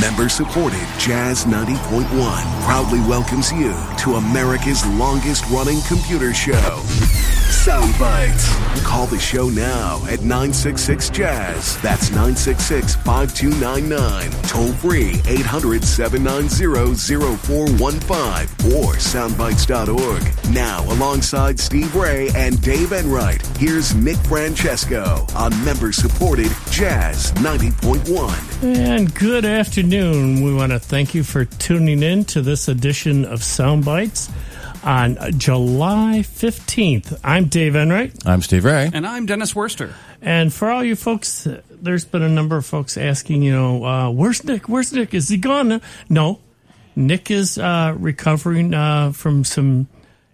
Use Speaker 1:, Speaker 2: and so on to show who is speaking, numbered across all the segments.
Speaker 1: Member-supported Jazz 90.1 proudly welcomes you to America's longest-running computer show, Sound Bites. Call the show now at 966-JAZZ. That's 966-5299. Toll free 800-790-0415 or soundbites.org. Now, alongside Steve Ray and Dave Enright, here's Nick Francesco on member-supported Jazz 90.1.
Speaker 2: And good afternoon. We want to thank you for tuning in to this edition of Sound Bites on July 15th. I'm Dave Enright.
Speaker 3: I'm Steve Ray.
Speaker 4: And I'm Dennis Worster.
Speaker 2: And for all you folks, there's been a number of folks asking, where's Nick? Where's Nick? Is he gone? No. Nick is recovering from some,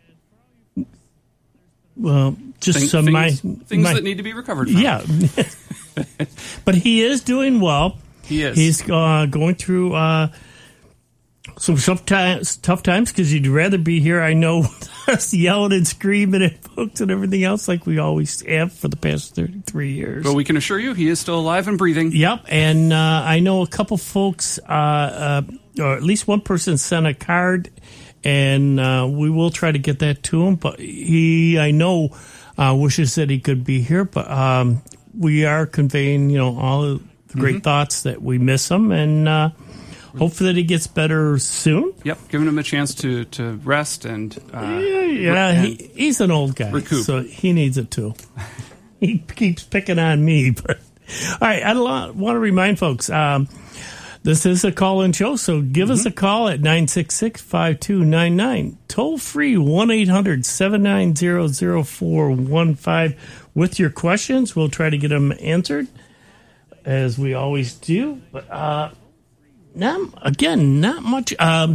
Speaker 4: things that need to be recovered from.
Speaker 2: Yeah. But he is doing well.
Speaker 4: He is.
Speaker 2: He's going through some tough times because he'd rather be here, I know, us yelling and screaming at folks and everything else like we always have for the past 33 years.
Speaker 4: But we can assure you he is still alive and breathing.
Speaker 2: Yep, and I know a couple folks, or at least one person sent a card, and we will try to get that to him. But he, I know, wishes that he could be here, but we are conveying, all the great thoughts that we miss him, and hopefully that he gets better soon.
Speaker 4: Yep, giving him a chance to rest and
Speaker 2: he's an old guy,
Speaker 4: recoup.
Speaker 2: So he needs it too. He keeps picking on me, but all right. I want to remind folks, this is a call-in show, so give us a call at 966-5299. Toll free 1-800-790-0415 with your questions. We'll try to get them answered as we always do, but not much.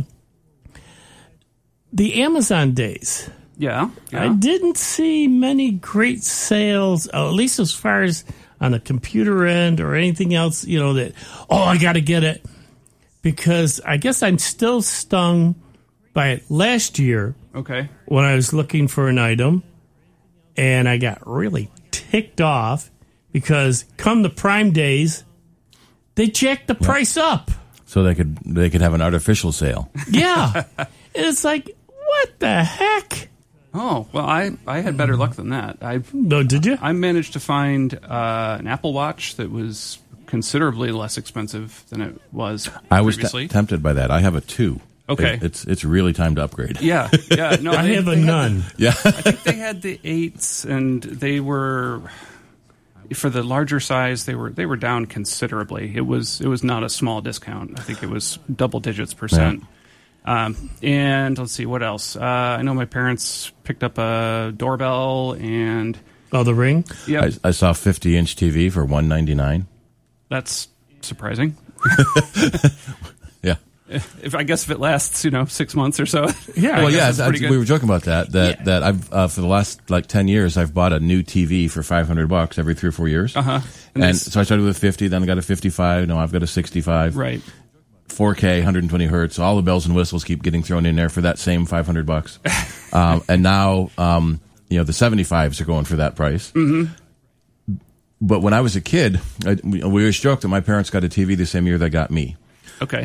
Speaker 2: The Amazon days.
Speaker 4: Yeah.
Speaker 2: I didn't see many great sales, at least as far as on the computer end or anything else, I got to get it. Because I guess I'm still stung by it last year.
Speaker 4: Okay.
Speaker 2: When I was looking for an item, and I got really ticked off because come the Prime days, they jacked the price up.
Speaker 3: So they could have an artificial sale.
Speaker 2: Yeah. It's like, what the heck?
Speaker 4: Oh, well, I had better luck than that.
Speaker 2: No, did you?
Speaker 4: I managed to find an Apple Watch that was considerably less expensive than it was previously.
Speaker 3: I was tempted by that. I have a 2.
Speaker 4: Okay.
Speaker 3: It's really time to upgrade.
Speaker 4: Yeah. No,
Speaker 2: I have a none.
Speaker 3: Yeah.
Speaker 4: I think they had the 8s, and they were... For the larger size, they were down considerably. It was not a small discount. I think it was double digits %. Yeah. And let's see what else. I know my parents picked up a doorbell and
Speaker 2: the Ring.
Speaker 4: Yeah,
Speaker 3: I saw a 50-inch TV for $199.
Speaker 4: That's surprising.
Speaker 3: Yeah.
Speaker 4: If it lasts, 6 months or so.
Speaker 2: Yeah.
Speaker 3: Well, yeah, we were joking about that. That I've for the last 10 years, I've bought a new TV for $500 every 3 or 4 years. And so I started with 50, then I got a 55. No, I've got a 65.
Speaker 4: Right.
Speaker 3: 4K, 120 hertz. All the bells and whistles keep getting thrown in there for that same $500. And now, the 75s are going for that price. Mm-hmm. But when I was a kid, we always joked that my parents got a TV the same year they got me.
Speaker 4: Okay.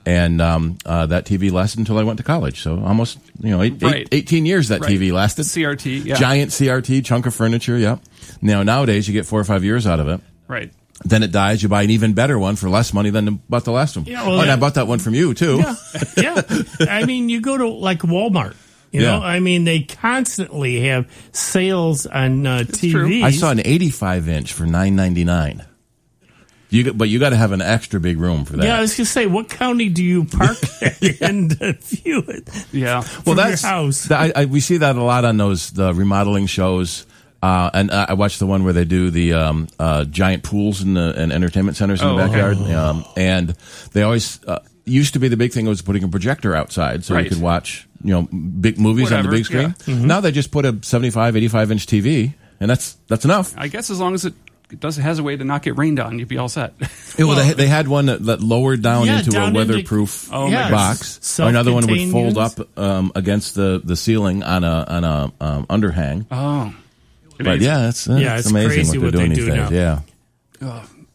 Speaker 3: That TV lasted until I went to college. So almost, 18 years that TV lasted.
Speaker 4: CRT, yeah.
Speaker 3: Giant CRT, chunk of furniture, yeah. Nowadays you get 4 or 5 years out of it.
Speaker 4: Right.
Speaker 3: Then it dies. You buy an even better one for less money than you bought the last one.
Speaker 2: Yeah, well,
Speaker 3: and I bought that one from you, too.
Speaker 2: Yeah. I mean, you go to, Walmart. They constantly have sales on TVs.
Speaker 3: True. I saw an 85-inch for $9.99. But you got to have an extra big room for that.
Speaker 2: Yeah, I was going to say, what county do you park and view it?
Speaker 4: Yeah.
Speaker 2: Well, that's your house.
Speaker 3: We see that a lot on the remodeling shows. And I watched the one where they do the giant pools and entertainment centers in the backyard.
Speaker 2: Okay.
Speaker 3: And they always used to be the big thing was putting a projector outside so you could watch big movies on the big screen. Yeah. Mm-hmm. Now they just put a 75, 85-inch TV, and that's enough.
Speaker 4: I guess as long as it has a way to not get rained on, you'd be all set.
Speaker 3: They had one that lowered down into a weatherproof box. Another one would fold up against the ceiling on a underhang.
Speaker 4: Oh.
Speaker 3: But it's amazing what they're doing these days.
Speaker 4: Now.
Speaker 3: Yeah.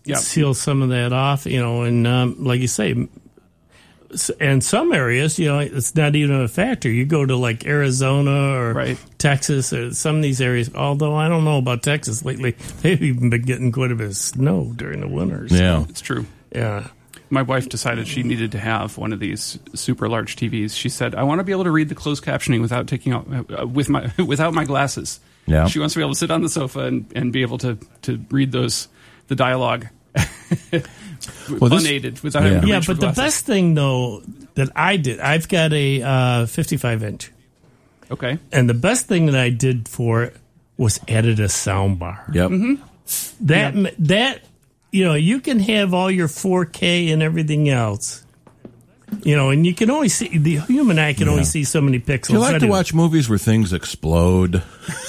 Speaker 2: seal some of that off, and like you say, and some areas, it's not even a factor. You go to like Arizona or Texas or some of these areas, although I don't know about Texas lately. They've even been getting quite a bit of snow during the winters.
Speaker 3: Yeah.
Speaker 4: It's true.
Speaker 2: Yeah.
Speaker 4: My wife decided she needed to have one of these super large TVs. She said, "I want to be able to read the closed captioning without taking out without my glasses."
Speaker 3: Yeah.
Speaker 4: She wants to be able to sit on the sofa and be able to read the dialogue unaided without having to reach for
Speaker 2: but the
Speaker 4: glasses.
Speaker 2: best thing though that I did, I've got a 55 inch.
Speaker 4: Okay.
Speaker 2: And the best thing that I did for it was added a sound bar.
Speaker 3: Yep.
Speaker 2: That you can have all your 4K and everything else, and you can only see, the human eye can only see so many pixels.
Speaker 3: Do you like to watch movies where things explode?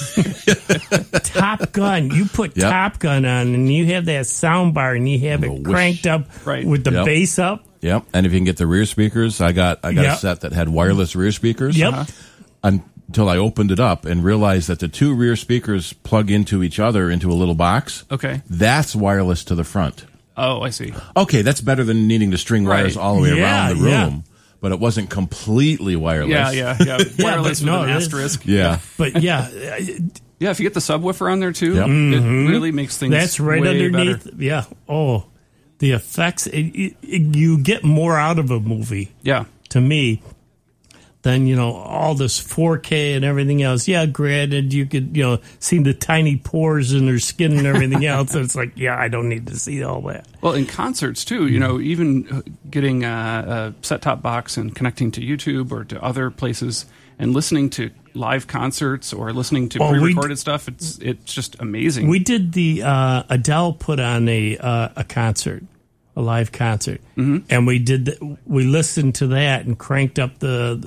Speaker 2: Top Gun. You put Top Gun on and you have that sound bar and you have it cranked up with the bass up.
Speaker 3: Yep. And if you can get the rear speakers, I got a set that had wireless rear speakers.
Speaker 2: Yep.
Speaker 3: Until I opened it up and realized that the two rear speakers plug into each other into a little box.
Speaker 4: Okay.
Speaker 3: That's wireless to the front.
Speaker 4: Oh, I see.
Speaker 3: Okay, that's better than needing to string wires all the way around the room. But it wasn't completely wireless.
Speaker 4: Yeah. Wireless with an asterisk.
Speaker 3: Yeah.
Speaker 2: But
Speaker 4: yeah, if you get the subwoofer on there too, it really makes things
Speaker 2: that's right
Speaker 4: way
Speaker 2: underneath.
Speaker 4: better.
Speaker 2: Yeah. Oh, the effects. You get more out of a movie.
Speaker 4: Yeah.
Speaker 2: To me, than all this 4K and everything else. Yeah, granted, you could see the tiny pores in their skin and everything else. And it's like, I don't need to see all that.
Speaker 4: Well, in concerts too, even getting a set-top box and connecting to YouTube or to other places and listening to live concerts or listening to pre-recorded stuff, it's just amazing.
Speaker 2: We did the Adele put on a concert, a live concert, and we listened to that and cranked up the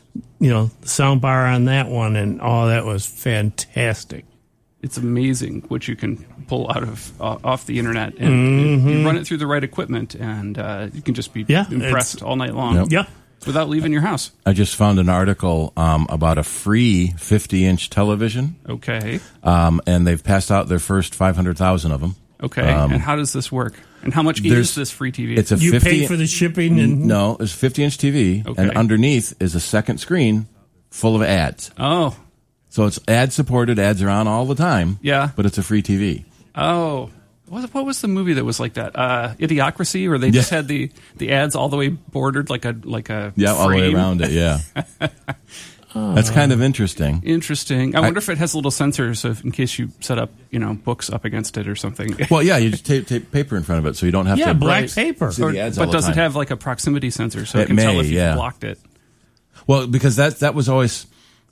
Speaker 2: sound bar on that one, and that was fantastic.
Speaker 4: It's amazing what you can pull out of off the internet, and you run it through the right equipment, and you can just be impressed all night long. Without leaving your house.
Speaker 3: I just found an article about a free 50-inch television.
Speaker 4: Okay.
Speaker 3: And they've passed out their first 500,000 of them.
Speaker 4: Okay. And how does this work? And how much is this free TV?
Speaker 3: It's
Speaker 2: you pay for the shipping? And
Speaker 3: No, it's a 50-inch TV, and underneath is a second screen full of ads.
Speaker 4: Oh.
Speaker 3: So it's ad-supported. Ads are on all the time.
Speaker 4: Yeah.
Speaker 3: But it's a free TV.
Speaker 4: Oh. What was the movie that was like that? Idiocracy, where they just had the ads all the way bordered like a frame?
Speaker 3: All the way around it, yeah. That's kind of interesting.
Speaker 4: Interesting. I wonder if it has a little sensor, so in case you set up, books up against it or something.
Speaker 3: Well, yeah, you just tape paper in front of it, so you don't have to
Speaker 2: black paper.
Speaker 3: see the ads all
Speaker 4: but
Speaker 3: the
Speaker 4: does
Speaker 3: time.
Speaker 4: it have like a proximity sensor, so it can tell if you've blocked it?
Speaker 3: Well, because that was always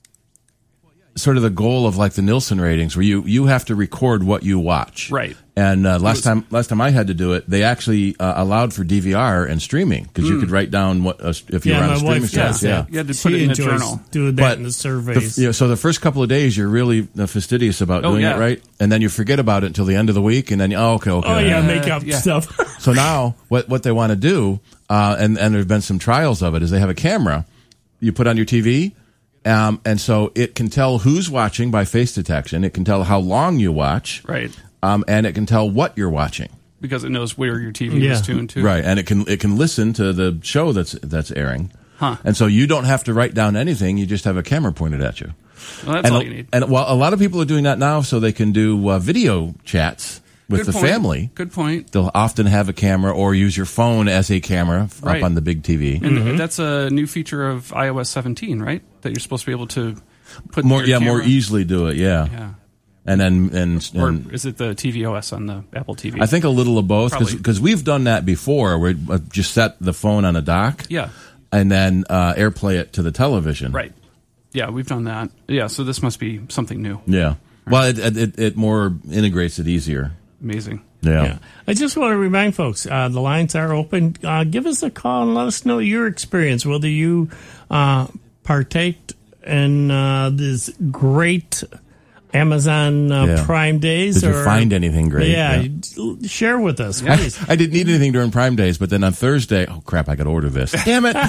Speaker 3: sort of the goal of like the Nielsen ratings, where you have to record what you watch,
Speaker 4: right?
Speaker 3: And last time I had to do it, they actually allowed for DVR and streaming, because you could write down what if you were on a streaming service.
Speaker 4: You had to put it in a journal.
Speaker 2: Doing that in the surveys.
Speaker 3: So the first couple of days, you're really fastidious about doing it right, and then you forget about it until the end of the week, and then okay.
Speaker 2: Make up stuff.
Speaker 3: So now what they want to do, and there've been some trials of it, is they have a camera you put on your TV. And so it can tell who's watching by face detection. It can tell how long you watch.
Speaker 4: Right.
Speaker 3: And it can tell what you're watching.
Speaker 4: Because it knows where your TV is tuned to.
Speaker 3: Right. And it can listen to the show that's airing.
Speaker 4: Huh.
Speaker 3: And so you don't have to write down anything. You just have a camera pointed at you.
Speaker 4: Well, that's all you need.
Speaker 3: And a lot of people are doing that now, so they can do video chats with the family.
Speaker 4: Good point.
Speaker 3: They'll often have a camera or use your phone as a camera up on the big TV.
Speaker 4: And that's a new feature of iOS 17, right? That you're supposed to be able to put
Speaker 3: more
Speaker 4: camera.
Speaker 3: easily do it. Yeah. And then
Speaker 4: or is it the tvOS on the Apple TV?
Speaker 3: I think a little of both, because we've done that before. We just set the phone on a dock.
Speaker 4: Yeah.
Speaker 3: And then AirPlay it to the television.
Speaker 4: Right. Yeah, we've done that. Yeah, so this must be something new.
Speaker 3: Yeah. Well, it more integrates it easier.
Speaker 4: Amazing.
Speaker 3: Yeah.
Speaker 2: I just want to remind folks, the lines are open. Give us a call and let us know your experience, whether you partake in this great Amazon Prime Days.
Speaker 3: Did you find anything great?
Speaker 2: Yeah, share with us, please.
Speaker 3: I didn't need anything during Prime Days, but then on Thursday, oh crap, I got to order this. Damn it.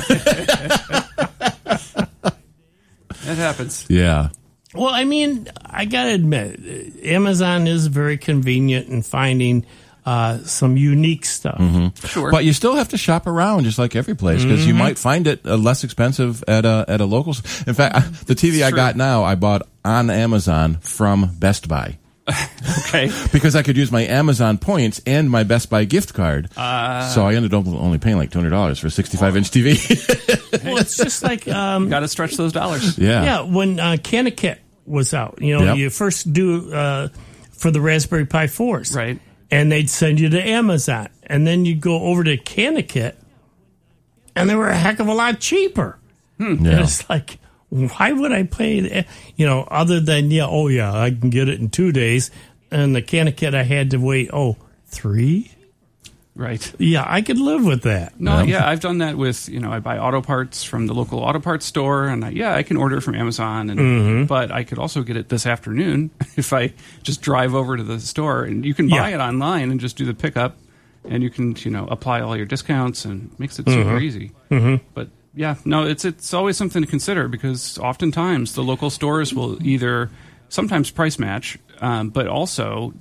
Speaker 4: That happens.
Speaker 3: Yeah.
Speaker 2: Well, I mean, I got to admit, Amazon is very convenient in finding some unique stuff.
Speaker 4: Sure.
Speaker 3: But you still have to shop around, just like every place, because you might find it less expensive at a local. In fact, the TV I got now, I bought on Amazon from Best Buy.
Speaker 4: Okay.
Speaker 3: Because I could use my Amazon points and my Best Buy gift card. So I ended up only paying like $200 for a 65-inch TV.
Speaker 2: Well, it's just like
Speaker 4: Got to stretch those dollars.
Speaker 2: yeah, when Connecticut was out, you first do for the Raspberry Pi 4s,
Speaker 4: Right.
Speaker 2: And they'd send you to Amazon, and then you'd go over to Connecticut, and they were a heck of a lot cheaper. And it's like, why would I pay? Other than I can get it in 2 days, and the Connecticut I had to wait 3.
Speaker 4: Right.
Speaker 2: Yeah, I could live with that.
Speaker 4: No, I've done that with, I buy auto parts from the local auto parts store, and I can order it from Amazon, but I could also get it this afternoon if I just drive over to the store, and you can buy it online and just do the pickup, and you can, apply all your discounts, and it makes it super easy. But it's always something to consider, because oftentimes the local stores will either sometimes price match, but also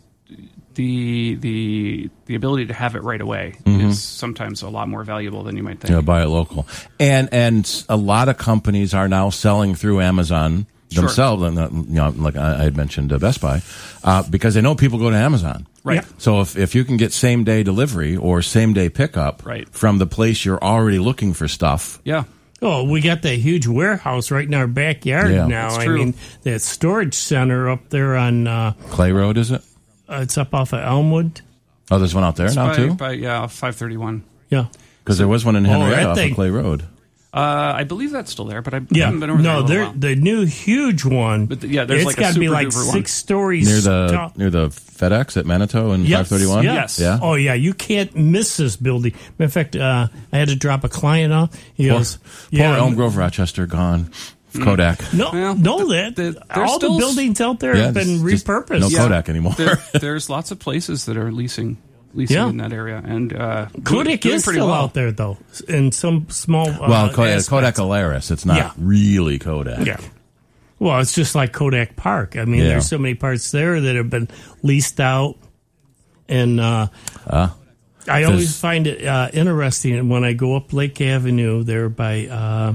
Speaker 4: the ability to have it right away is sometimes a lot more valuable than you might think.
Speaker 3: Yeah, buy it local. And a lot of companies are now selling through Amazon themselves, like I had mentioned Best Buy, because they know people go to Amazon.
Speaker 4: Right.
Speaker 2: Yeah.
Speaker 3: So if you can get same-day delivery or same-day pickup from the place you're already looking for stuff.
Speaker 4: Yeah.
Speaker 2: Oh, we got that huge warehouse right in our backyard now.
Speaker 4: That's true.
Speaker 2: I mean, that storage center up there on...
Speaker 3: Clay Road, is it?
Speaker 2: It's up off of Elmwood.
Speaker 3: Oh, there's one out there now, too?
Speaker 4: 531.
Speaker 2: Yeah.
Speaker 3: Because there was one in Henrietta off of Clay Road.
Speaker 4: I believe that's still there, but I haven't been over there in a little while.
Speaker 2: The new huge one.
Speaker 4: But there's
Speaker 2: it's got to be like 6 stories
Speaker 3: near the FedEx at Manitou and 531.
Speaker 2: Yes.
Speaker 3: Yeah.
Speaker 2: Oh yeah, you can't miss this building. In fact, I had to drop a client off. He goes,
Speaker 3: poor Elm Grove, Rochester, gone. Kodak.
Speaker 2: No, all the buildings out there have been repurposed.
Speaker 3: No Kodak anymore.
Speaker 4: There's lots of places that are leasing in that area, and
Speaker 2: Kodak is still out there though, in some small.
Speaker 3: Kodak Alaris. It's not really Kodak.
Speaker 2: Yeah. Well, it's just like Kodak Park. I mean, there's so many parts there that have been leased out, and I always find it interesting when I go up Lake Avenue there by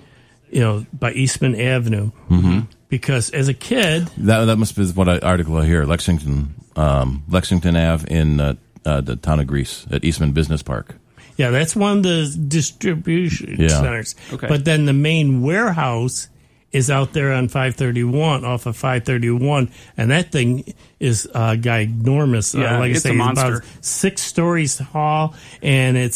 Speaker 2: Eastman Avenue, because as a kid,
Speaker 3: that must be what article I hear. Lexington Ave in the town of Greece at Eastman Business Park.
Speaker 2: Yeah, that's one of the distribution centers.
Speaker 4: Okay.
Speaker 2: But then the main warehouse is out there on 531, off of 531, and that thing is ginormous.
Speaker 4: Yeah,
Speaker 2: like
Speaker 4: it's
Speaker 2: I say,
Speaker 4: a monster.
Speaker 2: About 6 stories tall, and it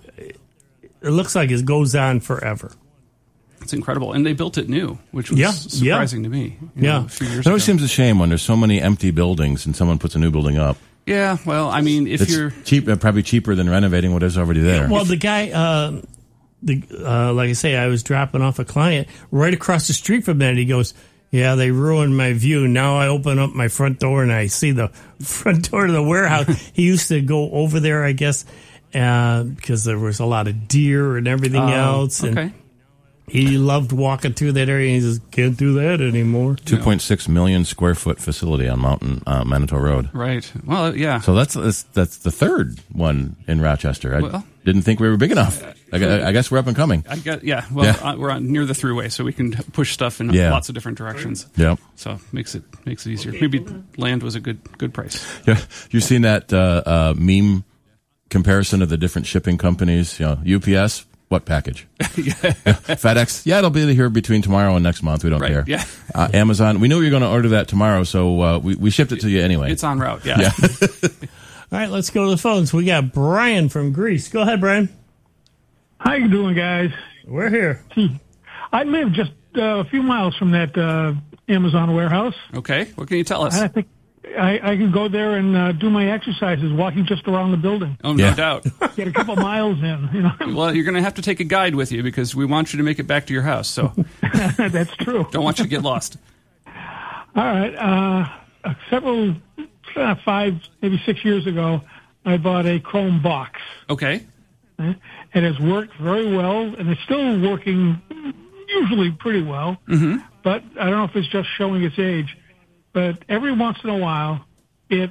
Speaker 2: looks like it goes on forever.
Speaker 4: It's incredible, and they built it new, which was surprising to me. A few years
Speaker 3: It
Speaker 4: ago.
Speaker 3: always seems a shame when there's so many empty buildings and someone puts a new building up.
Speaker 4: Yeah, well, I mean, if you're
Speaker 3: cheap, probably cheaper than renovating what is already there.
Speaker 2: Well, the guy, like I say, I was dropping off a client right across the street from that. And he goes, "Yeah, they ruined my view. Now I open up my front door and I see the front door to the warehouse." He used to go over there, I guess, because there was a lot of deer and everything else. And
Speaker 4: okay.
Speaker 2: he loved walking through that area. He just can't do that anymore.
Speaker 3: 2.6 million square foot facility on Manitou Road.
Speaker 4: Right. Well, yeah.
Speaker 3: So that's the third one in Rochester. I didn't think we were big enough. I guess we're up and coming.
Speaker 4: We're near the thruway, so we can push stuff in lots of different directions.
Speaker 3: Yeah.
Speaker 4: So makes it easier. Maybe land was a good price.
Speaker 3: Yeah. You've seen that meme comparison of the different shipping companies. UPS. What package? FedEx. Yeah, it'll be here between tomorrow and next month. We don't care.
Speaker 4: Yeah.
Speaker 3: Amazon. We knew you were going to order that tomorrow, so we shipped it to you anyway.
Speaker 4: It's en route. Yeah.
Speaker 2: All right, let's go to the phones. We got Brian from Greece. Go ahead, Brian.
Speaker 5: How you doing, guys?
Speaker 2: We're here.
Speaker 5: I live just a few miles from that Amazon warehouse.
Speaker 4: Okay. What can you tell us?
Speaker 5: I think I can go there and do my exercises walking just around the building.
Speaker 4: Oh, no doubt.
Speaker 5: Get a couple miles in.
Speaker 4: Well, you're going to have to take a guide with you because we want you to make it back to your house. So
Speaker 5: that's true.
Speaker 4: Don't want you to get lost.
Speaker 5: All right. Several 5, maybe 6 years ago, I bought a Chrome box.
Speaker 4: Okay.
Speaker 5: It has worked very well, and it's still working usually pretty well. Mm-hmm. But I don't know if it's just showing its age. But every once in a while, it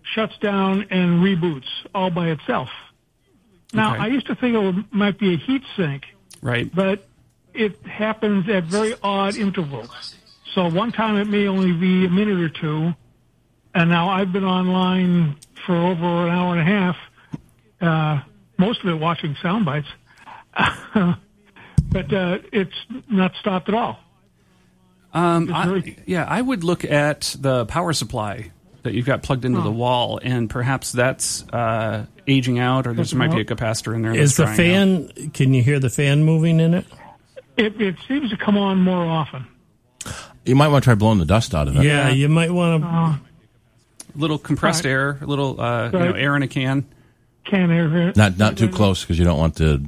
Speaker 5: shuts down and reboots all by itself. Now,
Speaker 4: Okay.
Speaker 5: I used to think might be a heat sink,
Speaker 4: Right.
Speaker 5: but it happens at very odd intervals. So one time it may only be a minute or two, and now I've been online for over an hour and a half, most of it watching sound bites, but it's not stopped at all.
Speaker 4: I would look at the power supply that you've got plugged into the wall, and perhaps that's aging out, or there might be a capacitor in there.
Speaker 2: Is
Speaker 4: that's
Speaker 2: the
Speaker 4: drying out.
Speaker 2: fan? Can you hear the fan moving in it?
Speaker 5: It seems to come on more often.
Speaker 3: You might want to try blowing the dust out of it.
Speaker 2: Yeah, you might want to.
Speaker 4: A little compressed air, a little air in a can.
Speaker 5: Can't hear it.
Speaker 3: Not too close because you don't want the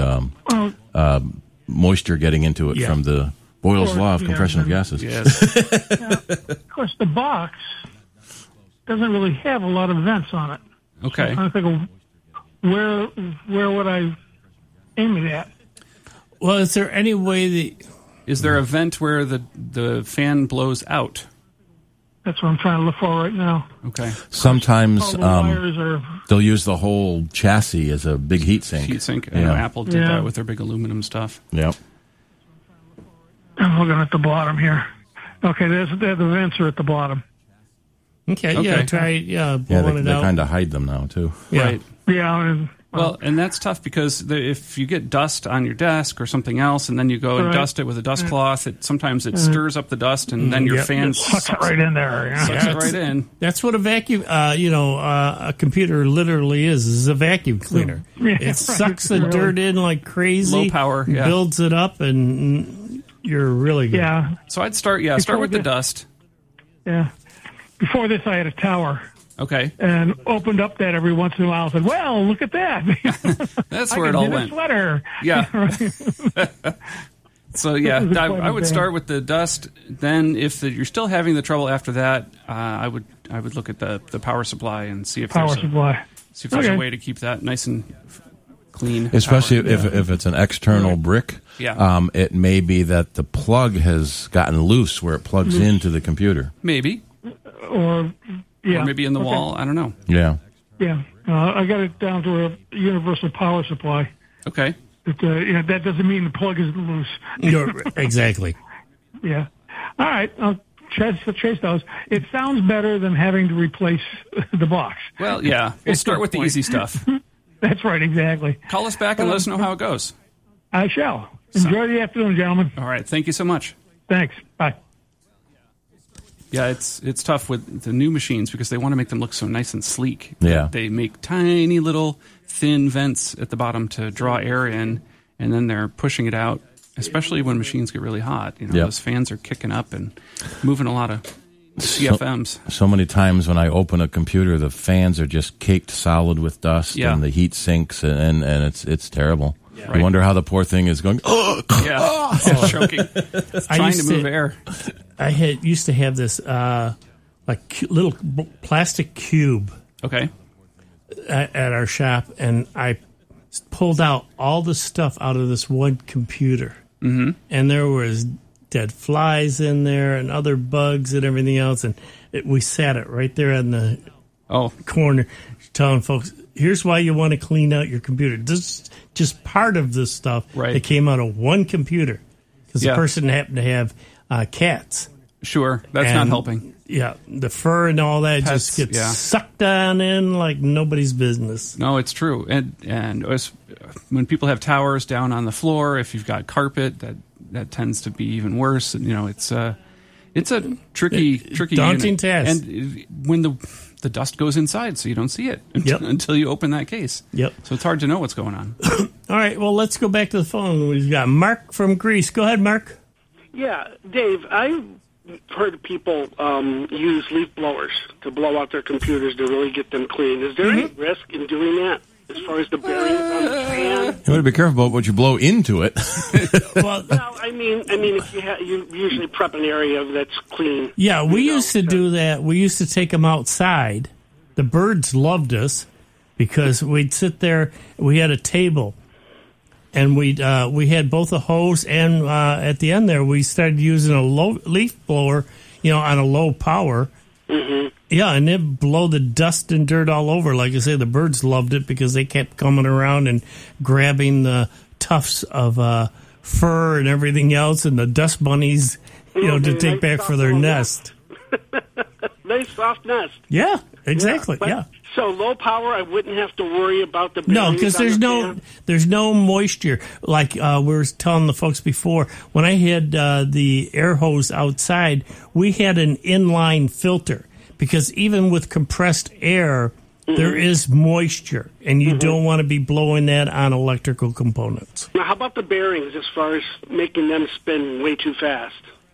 Speaker 3: moisture getting into it from the Boyle's law of compression of gases.
Speaker 4: Yes.
Speaker 5: Of course, the box doesn't really have a lot of vents on it.
Speaker 4: Okay.
Speaker 5: I think, where would I aim it at?
Speaker 2: Well, is there any way that?
Speaker 4: Is there a vent where the fan blows out?
Speaker 5: That's what I'm trying to look for right now.
Speaker 4: Okay.
Speaker 3: Sometimes
Speaker 5: All the wires are.
Speaker 3: they'll use the whole chassis as a big heat sink.
Speaker 4: Heat sink. I know Apple did that with their big aluminum stuff.
Speaker 3: Yep.
Speaker 5: I'm looking at the bottom here. Okay, the vents are at the bottom.
Speaker 2: Okay, yeah, try blowing
Speaker 3: They
Speaker 2: it out.
Speaker 3: kind of hide them now too.
Speaker 2: Yeah.
Speaker 4: Right.
Speaker 5: Yeah.
Speaker 4: Well, and that's tough because if you get dust on your desk or something else, and then you go and dust it with a dust cloth, sometimes it stirs up the dust, and then your fan
Speaker 5: sucks it right in there. Yeah.
Speaker 4: sucks it right in.
Speaker 2: That's what a vacuum, a computer literally is a vacuum cleaner.
Speaker 5: Yeah,
Speaker 2: It sucks the dirt in like crazy.
Speaker 4: Low power, yeah.
Speaker 2: Builds it up, and you're really good.
Speaker 5: Yeah.
Speaker 4: So I'd start with the dust.
Speaker 5: Yeah. Before this, I had a tower.
Speaker 4: Okay.
Speaker 5: And opened up that every once in a while and said, well, look at that.
Speaker 4: That's
Speaker 5: I
Speaker 4: where it
Speaker 5: can
Speaker 4: all
Speaker 5: knit a
Speaker 4: went.
Speaker 5: sweater.
Speaker 4: Yeah. So, yeah, I would start with the dust. Then if you're still having the trouble after that, I would look at the power supply and see if there's a way to keep that nice and clean.
Speaker 3: Especially if it's an external brick.
Speaker 4: Yeah.
Speaker 3: It may be that the plug has gotten loose where it plugs into the computer.
Speaker 4: Maybe.
Speaker 5: Or
Speaker 4: maybe in the wall. I don't know.
Speaker 3: Yeah.
Speaker 5: Yeah. I got it down to a universal power supply.
Speaker 4: Okay.
Speaker 5: But, that doesn't mean the plug isn't loose.
Speaker 2: Exactly.
Speaker 5: Yeah. All right. I'll trace those. It sounds better than having to replace the box.
Speaker 4: Well, yeah. We'll start with the easy stuff.
Speaker 5: That's right. Exactly.
Speaker 4: Call us back and let us know how it goes.
Speaker 5: I shall. Enjoy the afternoon, gentlemen.
Speaker 4: All right. Thank you so much.
Speaker 5: Thanks. Bye.
Speaker 4: Yeah, it's tough with the new machines because they want to make them look so nice and sleek.
Speaker 3: Yeah.
Speaker 4: They make tiny little thin vents at the bottom to draw air in, and then they're pushing it out, especially when machines get really hot. Those fans are kicking up and moving a lot of CFMs.
Speaker 3: So many times when I open a computer, the fans are just caked solid with dust and the heat sinks, and it's terrible. Yeah. You wonder how the poor thing is going,
Speaker 4: It's choking. It's trying to move air.
Speaker 2: I used to have this little plastic cube at our shop, and I pulled out all the stuff out of this one computer. Mm-hmm. And there was dead flies in there and other bugs and everything else, and we sat it right there in the corner telling folks, here's why you want to clean out your computer. This is just part of this stuff that came out of one computer because the person happened to have cats.
Speaker 4: Sure, that's not helping.
Speaker 2: Yeah, the fur and all that just gets sucked down in like nobody's business.
Speaker 4: No, it's true. And when people have towers down on the floor, if you've got carpet, that tends to be even worse. It's a tricky,
Speaker 2: daunting
Speaker 4: unit.
Speaker 2: task.
Speaker 4: And when the dust goes inside, so you don't see it until you open that case.
Speaker 2: Yep.
Speaker 4: So it's hard to know what's going on.
Speaker 2: All right, well, let's go back to the phone. We've got Mark from Greece. Go ahead, Mark.
Speaker 6: Yeah, Dave, I've heard people use leaf blowers to blow out their computers to really get them clean. Is there any risk in doing that as far as the bearings on the fan?
Speaker 3: You want to be careful about what you blow into it.
Speaker 6: Well, I mean, if you usually prep an area that's clean.
Speaker 2: Yeah, we used to do that. We used to take them outside. The birds loved us because we'd sit there. We had a table, and we had both a hose and at the end there we started using a leaf blower, on a low power, Yeah, and it blow the dust and dirt all over. Like I say, the birds loved it because they kept coming around and grabbing the tufts of fur and everything else, and the dust bunnies, to take back for their nest.
Speaker 6: Nice soft nest.
Speaker 2: Yeah, exactly. Yeah.
Speaker 6: So low power, I wouldn't have to worry about the
Speaker 2: no, because there's no moisture. Like we were telling the folks before, when I had the air hose outside, we had an inline filter because even with compressed air, there is moisture, and you don't want to be blowing that on electrical components.
Speaker 6: Now, how about the bearings as far as making them spin way too fast?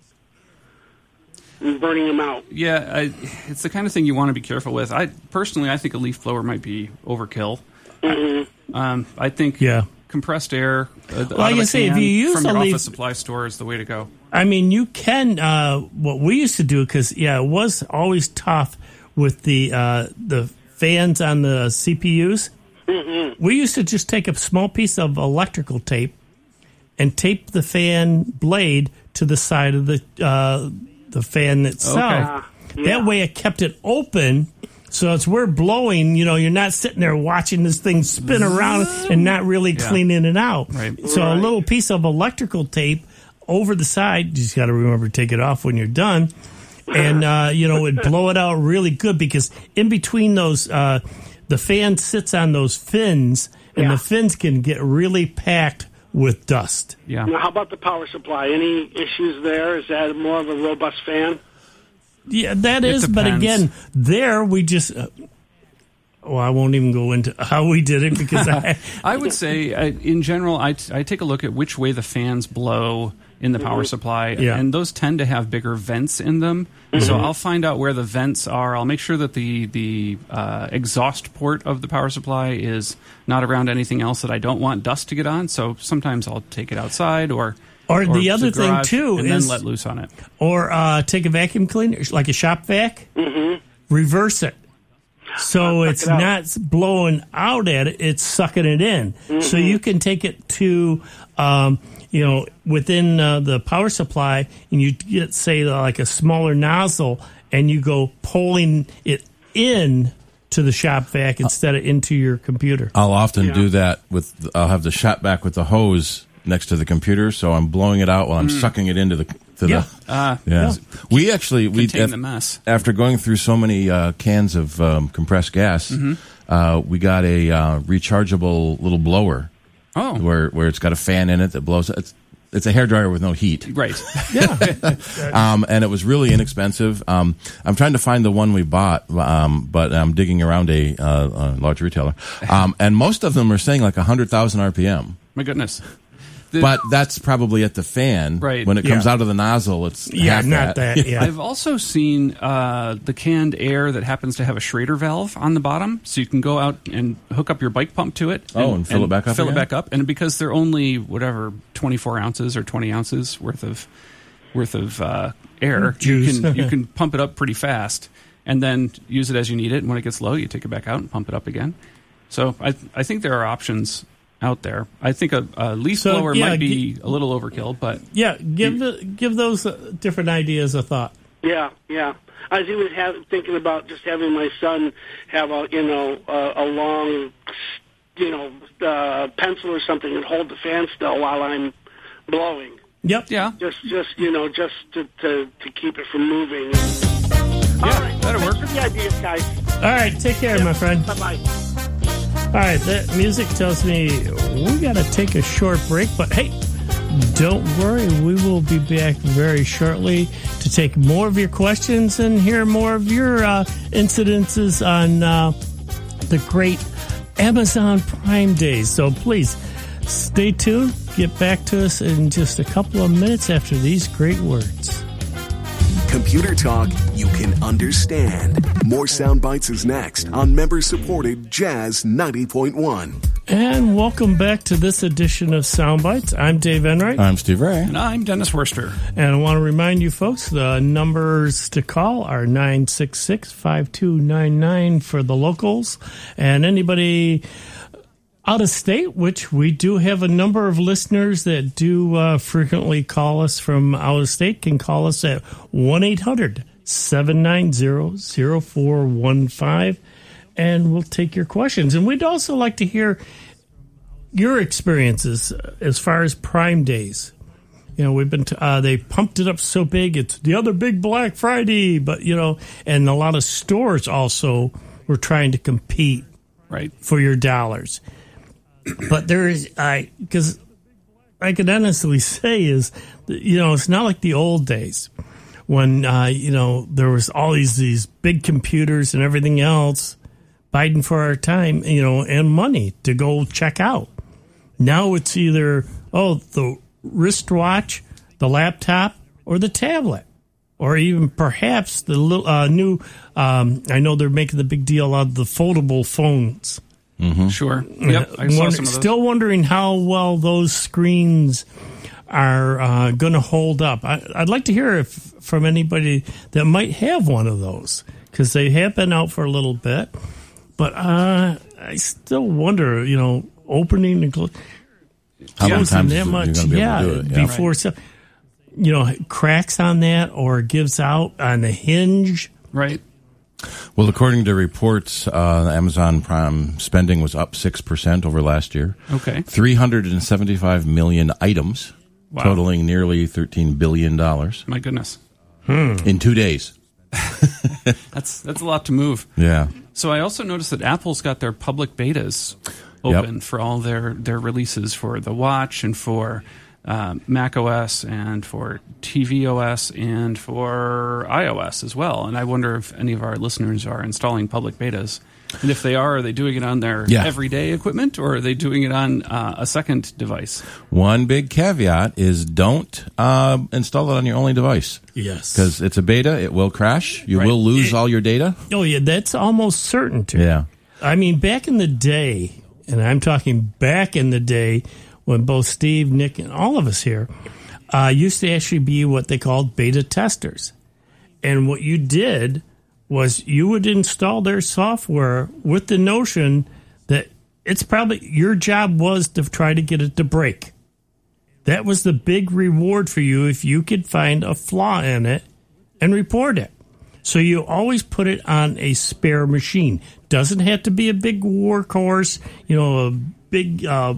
Speaker 6: And burning them out.
Speaker 4: Yeah, it's the kind of thing you want to be careful with. I think a leaf blower might be overkill. I think compressed air
Speaker 2: like I say, if you use
Speaker 4: from
Speaker 2: a
Speaker 4: your
Speaker 2: leaf
Speaker 4: office supply store is the way to go.
Speaker 2: I mean, you can. What we used to do, because it was always tough with the fans on the CPUs. We used to just take a small piece of electrical tape and tape the fan blade to the side of the fan itself.
Speaker 6: Okay.
Speaker 2: That way it kept it open, so as we're blowing, you're not sitting there watching this thing spin around and not really cleaning it out.
Speaker 4: Right.
Speaker 2: So a little piece of electrical tape over the side, you just got to remember to take it off when you're done, and it'd blow it out really good, because in between those, the fan sits on those fins, and the fins can get really packed with dust.
Speaker 4: Yeah.
Speaker 6: Now, how about the power supply? Any issues there? Is that more of a robust fan?
Speaker 2: Yeah, that is. But again, there we just. I won't even go into how we did it, because
Speaker 4: I would say, in general, I take a look at which way the fans blow in the power supply, and those tend to have bigger vents in them. So I'll find out where the vents are. I'll make sure that the exhaust port of the power supply is not around anything else that I don't want dust to get on. So sometimes I'll take it outside or
Speaker 2: the other thing
Speaker 4: garage,
Speaker 2: too
Speaker 4: and
Speaker 2: is
Speaker 4: then let loose on it.
Speaker 2: Or take a vacuum cleaner, like a shop vac, reverse it. So it's not blowing out at it, it's sucking it in. So you can take it to, within the power supply, and you get, say, like a smaller nozzle, and you go pulling it in to the shop vac instead of into your computer.
Speaker 3: I'll often do that I'll have the shop vac with the hose next to the computer, so I'm blowing it out while I'm sucking it into the. We actually
Speaker 4: contain the mess.
Speaker 3: After going through so many cans of compressed gas, we got a rechargeable little blower.
Speaker 4: Oh,
Speaker 3: where it's got a fan in it that blows. It's a hairdryer with no heat.
Speaker 4: Right.
Speaker 3: And it was really inexpensive. I'm trying to find the one we bought, but I'm digging around a large retailer, and most of them are saying like 100,000 RPM.
Speaker 4: My goodness.
Speaker 3: But that's probably at the fan.
Speaker 4: Right.
Speaker 3: When it comes out of the nozzle, it's half
Speaker 2: not that. Yeah.
Speaker 4: I've also seen the canned air that happens to have a Schrader valve on the bottom, so you can go out and hook up your bike pump to it.
Speaker 3: And fill it back up.
Speaker 4: Fill it back up, and because they're only 24 ounces or 20 ounces worth of air,
Speaker 2: juice.
Speaker 4: you can pump it up pretty fast, and then use it as you need it. And when it gets low, you take it back out and pump it up again. So I think there are options out there. I think a leaf blower might be a little overkill, but
Speaker 2: give those different ideas a thought.
Speaker 6: Yeah. I was even thinking about just having my son have a long pencil or something and hold the fan still while I'm blowing.
Speaker 2: Yep.
Speaker 4: Yeah.
Speaker 6: Just to keep it from moving.
Speaker 4: Yeah,
Speaker 6: all right,
Speaker 4: that'll work.
Speaker 6: Thanks for the ideas, guys.
Speaker 2: All right, take care, my friend.
Speaker 6: Bye-bye.
Speaker 2: All right, that music tells me we got to take a short break, but hey, don't worry. We will be back very shortly to take more of your questions and hear more of your incidences on the great Amazon Prime Days. So please stay tuned. Get back to us in just a couple of minutes after these great words.
Speaker 1: Computer talk you can understand. More Sound Bites is next on member-supported Jazz 90.1.
Speaker 2: And welcome back to this edition of Sound Bites. I'm Dave Enright.
Speaker 3: I'm Steve Ray.
Speaker 4: And I'm Dennis Worster.
Speaker 2: And I want to remind you folks, the numbers to call are 966-5299 for the locals. And anybody out of state, which we do have a number of listeners that do frequently call us from out of state, can call us at 1-800 790-0415, and we'll take your questions. And we'd also like to hear your experiences as far as Prime Days. You know, we've been they pumped it up so big, it's the other big Black Friday, but, you know, and a lot of stores also were trying to compete for your dollars. But there is, because I could honestly say is, you know, it's not like the old days when, you know, there was all these big computers and everything else fighting for our time, you know, and money to go check out. Now it's either, the wristwatch, the laptop, or the tablet, or even perhaps the new, I know they're making the big deal out of the foldable phones.
Speaker 3: Mm-hmm.
Speaker 4: Sure. Yep. I saw some of those.
Speaker 2: Still wondering how well those screens are going to hold up. I'd like to hear from anybody that might have one of those, because they have been out for a little bit. But I still wonder, you know, opening and closing.
Speaker 3: How many times you're going to be able to do it? Yeah.
Speaker 2: Before, you know, cracks on that or gives out on the hinge.
Speaker 4: Right.
Speaker 3: Well, according to reports, Amazon Prime spending was up 6% over last year.
Speaker 4: Okay.
Speaker 3: 375 million items, totaling nearly $13 billion.
Speaker 4: My goodness.
Speaker 3: In 2 days.
Speaker 4: That's a lot to move.
Speaker 3: Yeah.
Speaker 4: So I also noticed that Apple's got their public betas open for all their releases for the Watch and for Mac OS and for tvOS and for iOS as well. And I wonder if any of our listeners are installing public betas. And if they are they doing it on their everyday equipment, or are they doing it on a second device?
Speaker 3: One big caveat is don't install it on your only device.
Speaker 2: Yes.
Speaker 3: Because it's a beta. It will crash. You will lose all your data.
Speaker 2: Oh, yeah, that's almost certain to.
Speaker 3: Yeah.
Speaker 2: I mean, back in the day, and I'm talking back in the day when both Steve, Nick, and all of us here used to actually be what they called beta testers. And what you did was you would install their software with the notion that it's probably your job was to try to get it to break. That was the big reward for you if you could find a flaw in it and report it. So you always put it on a spare machine. Doesn't have to be a big workhorse, you know, a big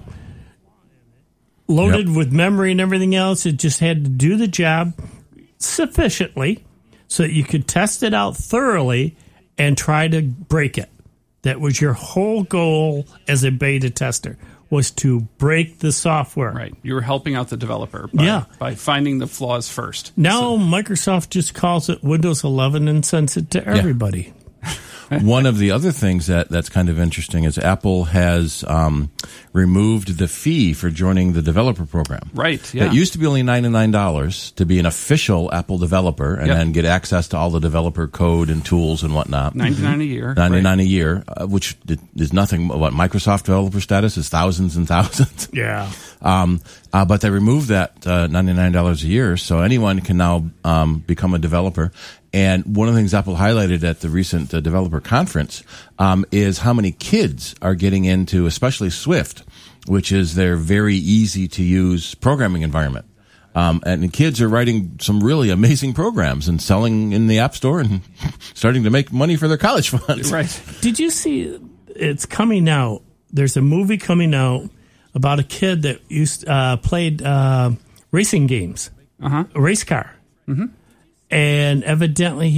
Speaker 2: loaded with memory and everything else. It just had to do the job sufficiently so that you could test it out thoroughly and try to break it. That was your whole goal as a beta tester, was to break the software.
Speaker 4: Right. You were helping out the developer by finding the flaws first.
Speaker 2: Now Microsoft just calls it Windows 11 and sends it to everybody.
Speaker 3: One of the other things that's kind of interesting is Apple has removed the fee for joining the developer program.
Speaker 4: Right, yeah.
Speaker 3: It used to be only $99 to be an official Apple developer and then get access to all the developer code and tools and whatnot.
Speaker 4: $99 a year.
Speaker 3: $99 a year, which is nothing. What Microsoft developer status is thousands and thousands.
Speaker 2: Yeah.
Speaker 3: But they removed that $99 a year, so anyone can now become a developer. And one of the things Apple highlighted at the recent developer conference is how many kids are getting into, especially Swift, which is their very easy-to-use programming environment. And the kids are writing some really amazing programs and selling in the App Store and starting to make money for their college funds.
Speaker 4: Right.
Speaker 2: Did you see it's coming out? There's a movie coming out about a kid that played racing games, a race car. Mm-hmm. And evidently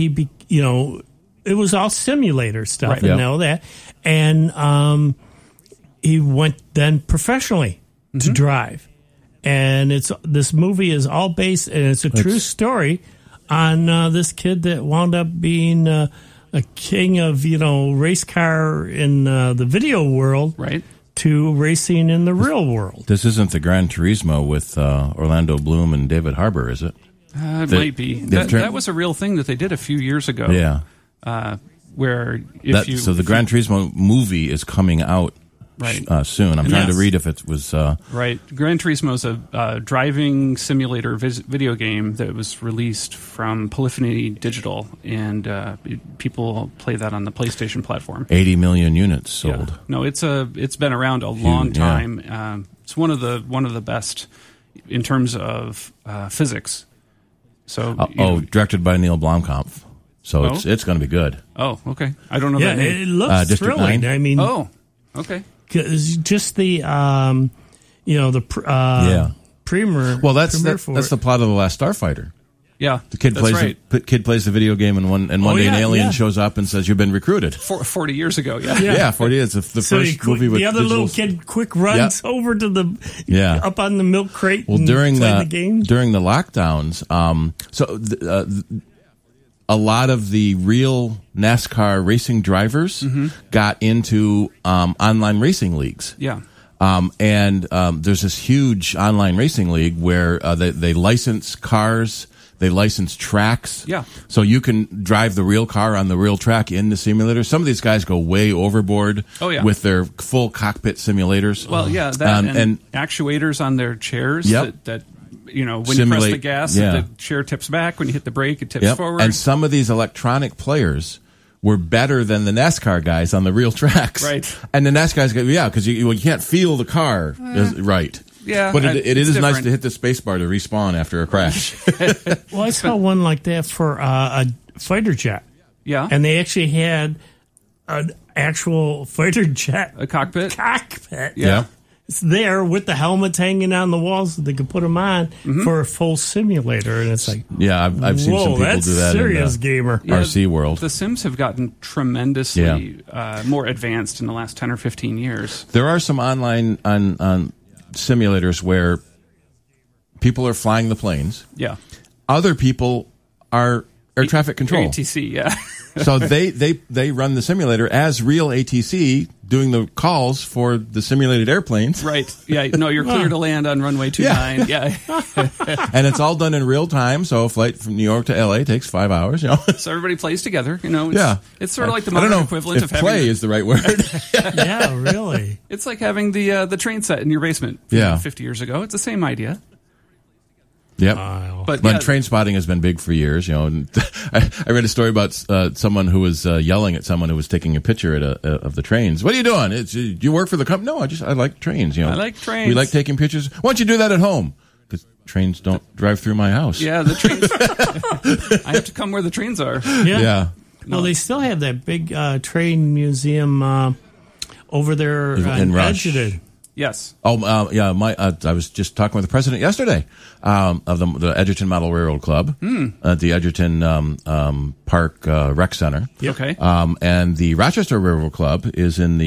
Speaker 2: it was all simulator stuff and all that. And he went then professionally to drive. And this movie is all based, and it's a true story on this kid that wound up being a king of, race car in the video world.
Speaker 4: Right.
Speaker 2: To racing in the real world.
Speaker 3: This isn't the Gran Turismo with Orlando Bloom and David Harbour, is it?
Speaker 4: It might be. That was a real thing that they did a few years ago.
Speaker 3: Yeah.
Speaker 4: Where
Speaker 3: so the Gran Turismo movie is coming out soon. I'm trying to read if it was...
Speaker 4: Right. Gran Turismo is a driving simulator video game that was released from Polyphony Digital, and people play that on the PlayStation platform.
Speaker 3: 80 million units sold.
Speaker 4: Yeah. No, it's been around a long time. Yeah. It's one of the best in terms of physics. So,
Speaker 3: directed by Neil Blomkamp. So it's going to be good.
Speaker 4: Oh, okay. I don't know
Speaker 2: Yeah,
Speaker 4: that name.
Speaker 2: it looks
Speaker 3: District
Speaker 2: thrilling.
Speaker 3: 9.
Speaker 2: I mean,
Speaker 4: Oh, okay.
Speaker 2: 'cause just the Premier.
Speaker 3: Well, that's
Speaker 2: for
Speaker 3: the
Speaker 2: it.
Speaker 3: plot of The Last Starfighter.
Speaker 4: Yeah,
Speaker 3: The kid
Speaker 4: that's
Speaker 3: plays
Speaker 4: right.
Speaker 3: the kid plays the video game, and one day an alien shows up and says, "You've been recruited."
Speaker 4: 40 years ago, yeah.
Speaker 3: Yeah, 40 years. It's the
Speaker 2: So
Speaker 3: first movie with
Speaker 2: the other
Speaker 3: digital-
Speaker 2: little kid quick runs over to the up on the milk crate.
Speaker 3: Well,
Speaker 2: and
Speaker 3: during
Speaker 2: play the game.
Speaker 3: during the lockdowns, a lot of the real NASCAR racing drivers got into online racing leagues.
Speaker 4: Yeah.
Speaker 3: And there's this huge online racing league where they license cars, they license tracks.
Speaker 4: Yeah.
Speaker 3: So you can drive the real car on the real track in the simulator. Some of these guys go way overboard with their full cockpit simulators.
Speaker 4: Well, yeah, that and actuators on their chairs that when you press the gas, the chair tips back. When you hit the brake, it tips forward.
Speaker 3: And some of these electronic players were better than the NASCAR guys on the real tracks.
Speaker 4: Right.
Speaker 3: And the NASCAR guys go, because you can't feel the car. Right.
Speaker 4: Yeah.
Speaker 3: But it is nice
Speaker 4: different.
Speaker 3: to hit the space bar to respawn after a crash.
Speaker 2: Well, I saw one like that for a fighter jet.
Speaker 4: Yeah.
Speaker 2: And they actually had an actual fighter jet.
Speaker 4: A cockpit?
Speaker 3: Yeah.
Speaker 2: It's there with the helmets hanging on the walls so they could put them on for a full simulator. And it's like,
Speaker 3: yeah, I've seen some people
Speaker 2: that's
Speaker 3: do that
Speaker 2: serious
Speaker 3: in
Speaker 2: gamer.
Speaker 3: RC world.
Speaker 4: The Sims have gotten tremendously more advanced in the last 10 or 15 years.
Speaker 3: There are some online on simulators where people are flying the planes.
Speaker 4: Yeah.
Speaker 3: Other people are air traffic control.
Speaker 4: ATC, yeah.
Speaker 3: So they run the simulator as real ATC doing the calls for the simulated airplanes.
Speaker 4: Right. Yeah. No, you're clear to land on runway 29. Yeah.
Speaker 3: And it's all done in real time. So a flight from New York to LA takes 5 hours.
Speaker 4: So everybody plays together. It's sort of like the
Speaker 3: I don't
Speaker 4: modern
Speaker 3: know
Speaker 4: equivalent
Speaker 3: if
Speaker 4: of having
Speaker 3: play is the right word.
Speaker 2: Yeah, really.
Speaker 4: It's like having the train set in your basement. 50 years ago. It's the same idea.
Speaker 3: Yep.
Speaker 4: But
Speaker 3: train spotting has been big for years. And I read a story about someone who was yelling at someone who was taking a picture of the trains. What are you doing? Do you work for the company? No, I like trains.
Speaker 4: I like trains.
Speaker 3: We like taking pictures. Why don't you do that at home? Because trains don't drive through my house.
Speaker 4: Yeah, the trains. I have to come where the trains are.
Speaker 3: Yeah.
Speaker 2: Well, they still have that big train museum over there
Speaker 3: in Rush.
Speaker 4: Yes.
Speaker 3: Yeah. I was just talking with the president yesterday of the Edgerton Model Railroad Club at the Edgerton Park Rec Center.
Speaker 4: Yep. Okay.
Speaker 3: And the Rochester Railroad Club is in the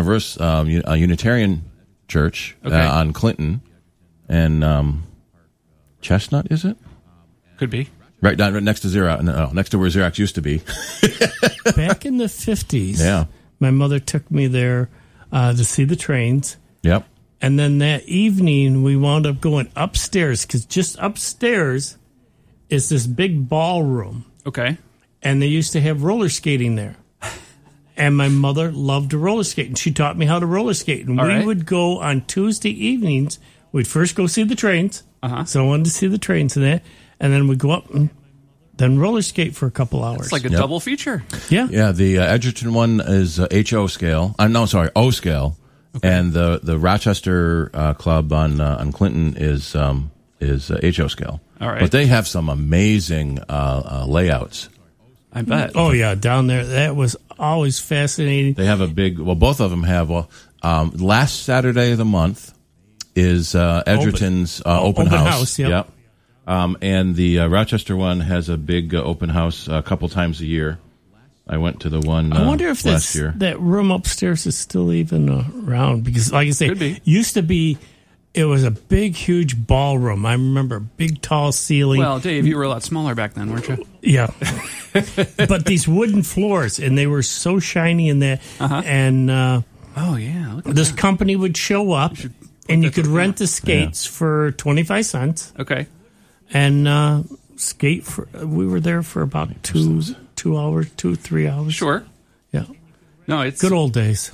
Speaker 3: Unitarian Church on Clinton and Chestnut. Is it?
Speaker 4: Could be.
Speaker 3: Right next to Xerox. No, next to where Xerox used to be.
Speaker 2: Back in the 50s, my mother took me there to see the trains.
Speaker 3: Yep.
Speaker 2: And then that evening, we wound up going upstairs because just upstairs is this big ballroom.
Speaker 4: Okay.
Speaker 2: And they used to have roller skating there. And my mother loved to roller skate, and she taught me how to roller skate. And we would go on Tuesday evenings. We'd first go see the trains. So I wanted to see the trains and that. And then we'd go up and then roller skate for a couple hours.
Speaker 4: It's like a double feature.
Speaker 2: Yeah.
Speaker 3: Yeah, the Edgerton one is HO scale. O scale. Okay. And the Rochester club on Clinton is HO scale.
Speaker 4: All right.
Speaker 3: But they have some amazing layouts.
Speaker 4: I bet.
Speaker 2: Oh, yeah, down there. That was always fascinating.
Speaker 3: They have both of them have, last Saturday of the month is Edgerton's open house.
Speaker 2: Yep.
Speaker 3: And the Rochester one has a big open house a couple times a year. I went to the one
Speaker 2: I wonder if
Speaker 3: last year.
Speaker 2: That room upstairs is still even around because, like I say, used to be. It was a big, huge ballroom. I remember big, tall ceiling.
Speaker 4: Well, Dave, you were a lot smaller back then, weren't you?
Speaker 2: Yeah, but these wooden floors, and they were so shiny in there. And
Speaker 4: oh yeah, look at
Speaker 2: this
Speaker 4: that.
Speaker 2: company would show up, and you could rent the skates for 25 cents.
Speaker 4: Okay,
Speaker 2: and skate for. We were there for about 2 hours, 3 hours.
Speaker 4: Sure.
Speaker 2: Yeah.
Speaker 4: No, it's
Speaker 2: good old days.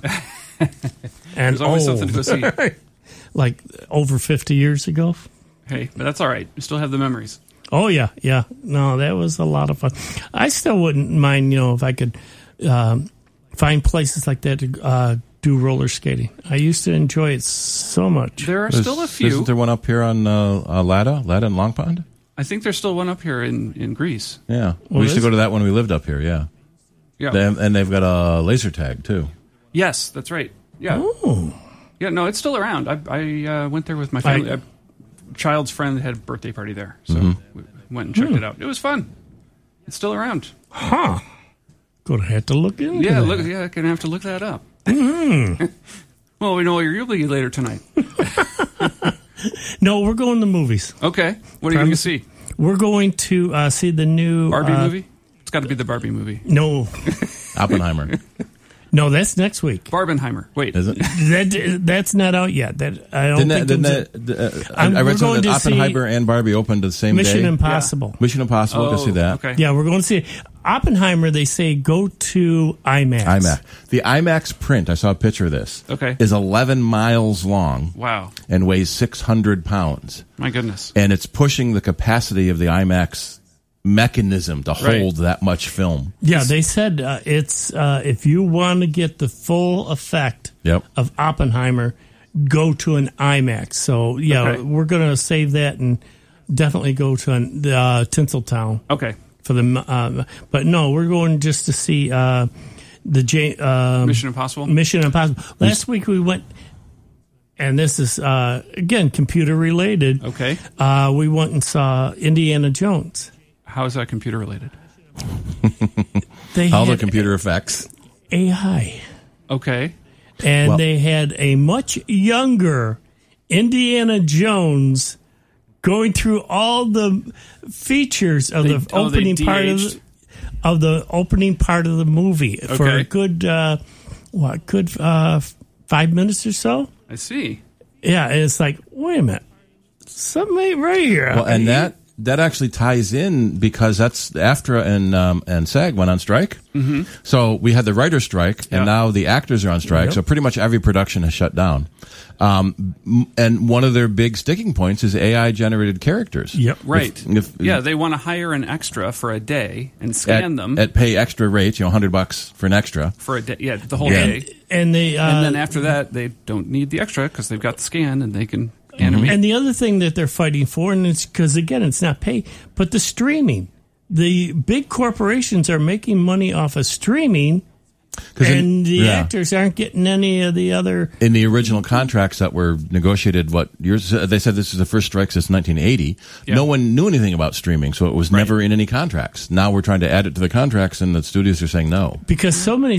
Speaker 2: And
Speaker 4: there's always something to go see.
Speaker 2: Like over 50 years ago.
Speaker 4: Hey, but that's all right. You still have the memories.
Speaker 2: Oh, yeah, yeah. No, that was a lot of fun. I still wouldn't mind, if I could find places like that to do roller skating. I used to enjoy it so much.
Speaker 4: There are still a few.
Speaker 3: Isn't there one up here on Latta and Long Pond?
Speaker 4: I think there's still one up here in Greece.
Speaker 3: Yeah,
Speaker 2: Well,
Speaker 3: we used to
Speaker 2: is-
Speaker 3: go to that when we lived up here. Yeah,
Speaker 4: Yeah.
Speaker 3: and they've got a laser tag too.
Speaker 4: Yes, that's right. Yeah.
Speaker 2: Oh.
Speaker 4: Yeah, no, it's still around. I went there with my family. A child's friend had a birthday party there, so we went and checked it out. It was fun. It's still around.
Speaker 2: Huh. Gonna have to look into
Speaker 4: Yeah,
Speaker 2: that.
Speaker 4: look. Yeah, I'm gonna have to look that up. Well, we know where you'll be later tonight.
Speaker 2: No, we're going to movies.
Speaker 4: Okay, what are you going to see?
Speaker 2: We're going to see the new
Speaker 4: Barbie movie? It's got to be the Barbie movie.
Speaker 2: No,
Speaker 3: Oppenheimer.
Speaker 2: no, that's next week.
Speaker 4: Barbenheimer. Wait,
Speaker 3: Is it?
Speaker 2: That's not out yet. That I don't think.
Speaker 3: I
Speaker 2: we're
Speaker 3: read something
Speaker 2: going
Speaker 3: that
Speaker 2: to see
Speaker 3: Oppenheimer and Barbie opened the same
Speaker 2: Mission
Speaker 3: day.
Speaker 2: Impossible.
Speaker 3: Mission Impossible. Go see that.
Speaker 4: Okay.
Speaker 2: Yeah, we're going to see it. Oppenheimer. They say go to IMAX.
Speaker 3: IMAX. The IMAX print, I saw a picture of this,
Speaker 4: Okay.
Speaker 3: is 11 miles long
Speaker 4: Wow.
Speaker 3: and weighs 600 pounds.
Speaker 4: My goodness.
Speaker 3: And it's pushing the capacity of the IMAX mechanism to hold that much film.
Speaker 2: Yeah, they said it's if you want to get the full effect
Speaker 3: Yep.
Speaker 2: of Oppenheimer, go to an IMAX. So yeah,
Speaker 4: Okay.
Speaker 2: we're going to save that and definitely go to Tinseltown
Speaker 4: Okay.
Speaker 2: for the. But no, we're going just to see the
Speaker 4: Mission Impossible?
Speaker 2: Mission Impossible. Last week we went, and this is again computer related.
Speaker 4: Okay.
Speaker 2: We went and saw Indiana Jones.
Speaker 4: How is that computer related?
Speaker 2: They
Speaker 3: All the
Speaker 2: had
Speaker 3: computer effects.
Speaker 2: AI.
Speaker 4: Okay.
Speaker 2: And
Speaker 3: Well-
Speaker 2: they had a much younger Indiana Jones going through all the features of the
Speaker 4: they
Speaker 2: opening part
Speaker 4: de-aged?
Speaker 2: of the opening part of the movie for a
Speaker 4: Okay.
Speaker 2: good 5 minutes or so.
Speaker 4: I see.
Speaker 2: Yeah, and it's like, wait a minute, something ain't right here.
Speaker 3: Well, and that actually ties in because that's AFTRA and SAG went on strike. Mm-hmm. So we had the writer's strike, and
Speaker 4: Yeah.
Speaker 3: now the actors are on strike.
Speaker 2: Yep.
Speaker 3: So pretty much every production has shut down. And one of their big sticking points is AI generated characters.
Speaker 2: Yep.
Speaker 4: Right.
Speaker 3: If-
Speaker 4: Yeah, they want to hire an extra for a day and scan them
Speaker 3: at pay extra rates, $100 for an extra.
Speaker 4: for a day. Yeah, the whole
Speaker 3: Yeah.
Speaker 4: day.
Speaker 2: and they
Speaker 4: And then after that, they don't need the extra because they've got the scan and they can animate.
Speaker 2: And the other thing that they're fighting for, and it's because again, it's not pay, but the streaming. The big corporations are making money off of streaming,
Speaker 3: 'Cause
Speaker 2: and the
Speaker 3: yeah.
Speaker 2: actors aren't getting any of the other.
Speaker 3: In the original contracts that were negotiated, they said this is the first strike since 1980.
Speaker 4: Yeah.
Speaker 3: No one knew anything about streaming, so it was never in any contracts. Now we're trying to add it to the contracts, and the studios are saying no.
Speaker 2: Because so many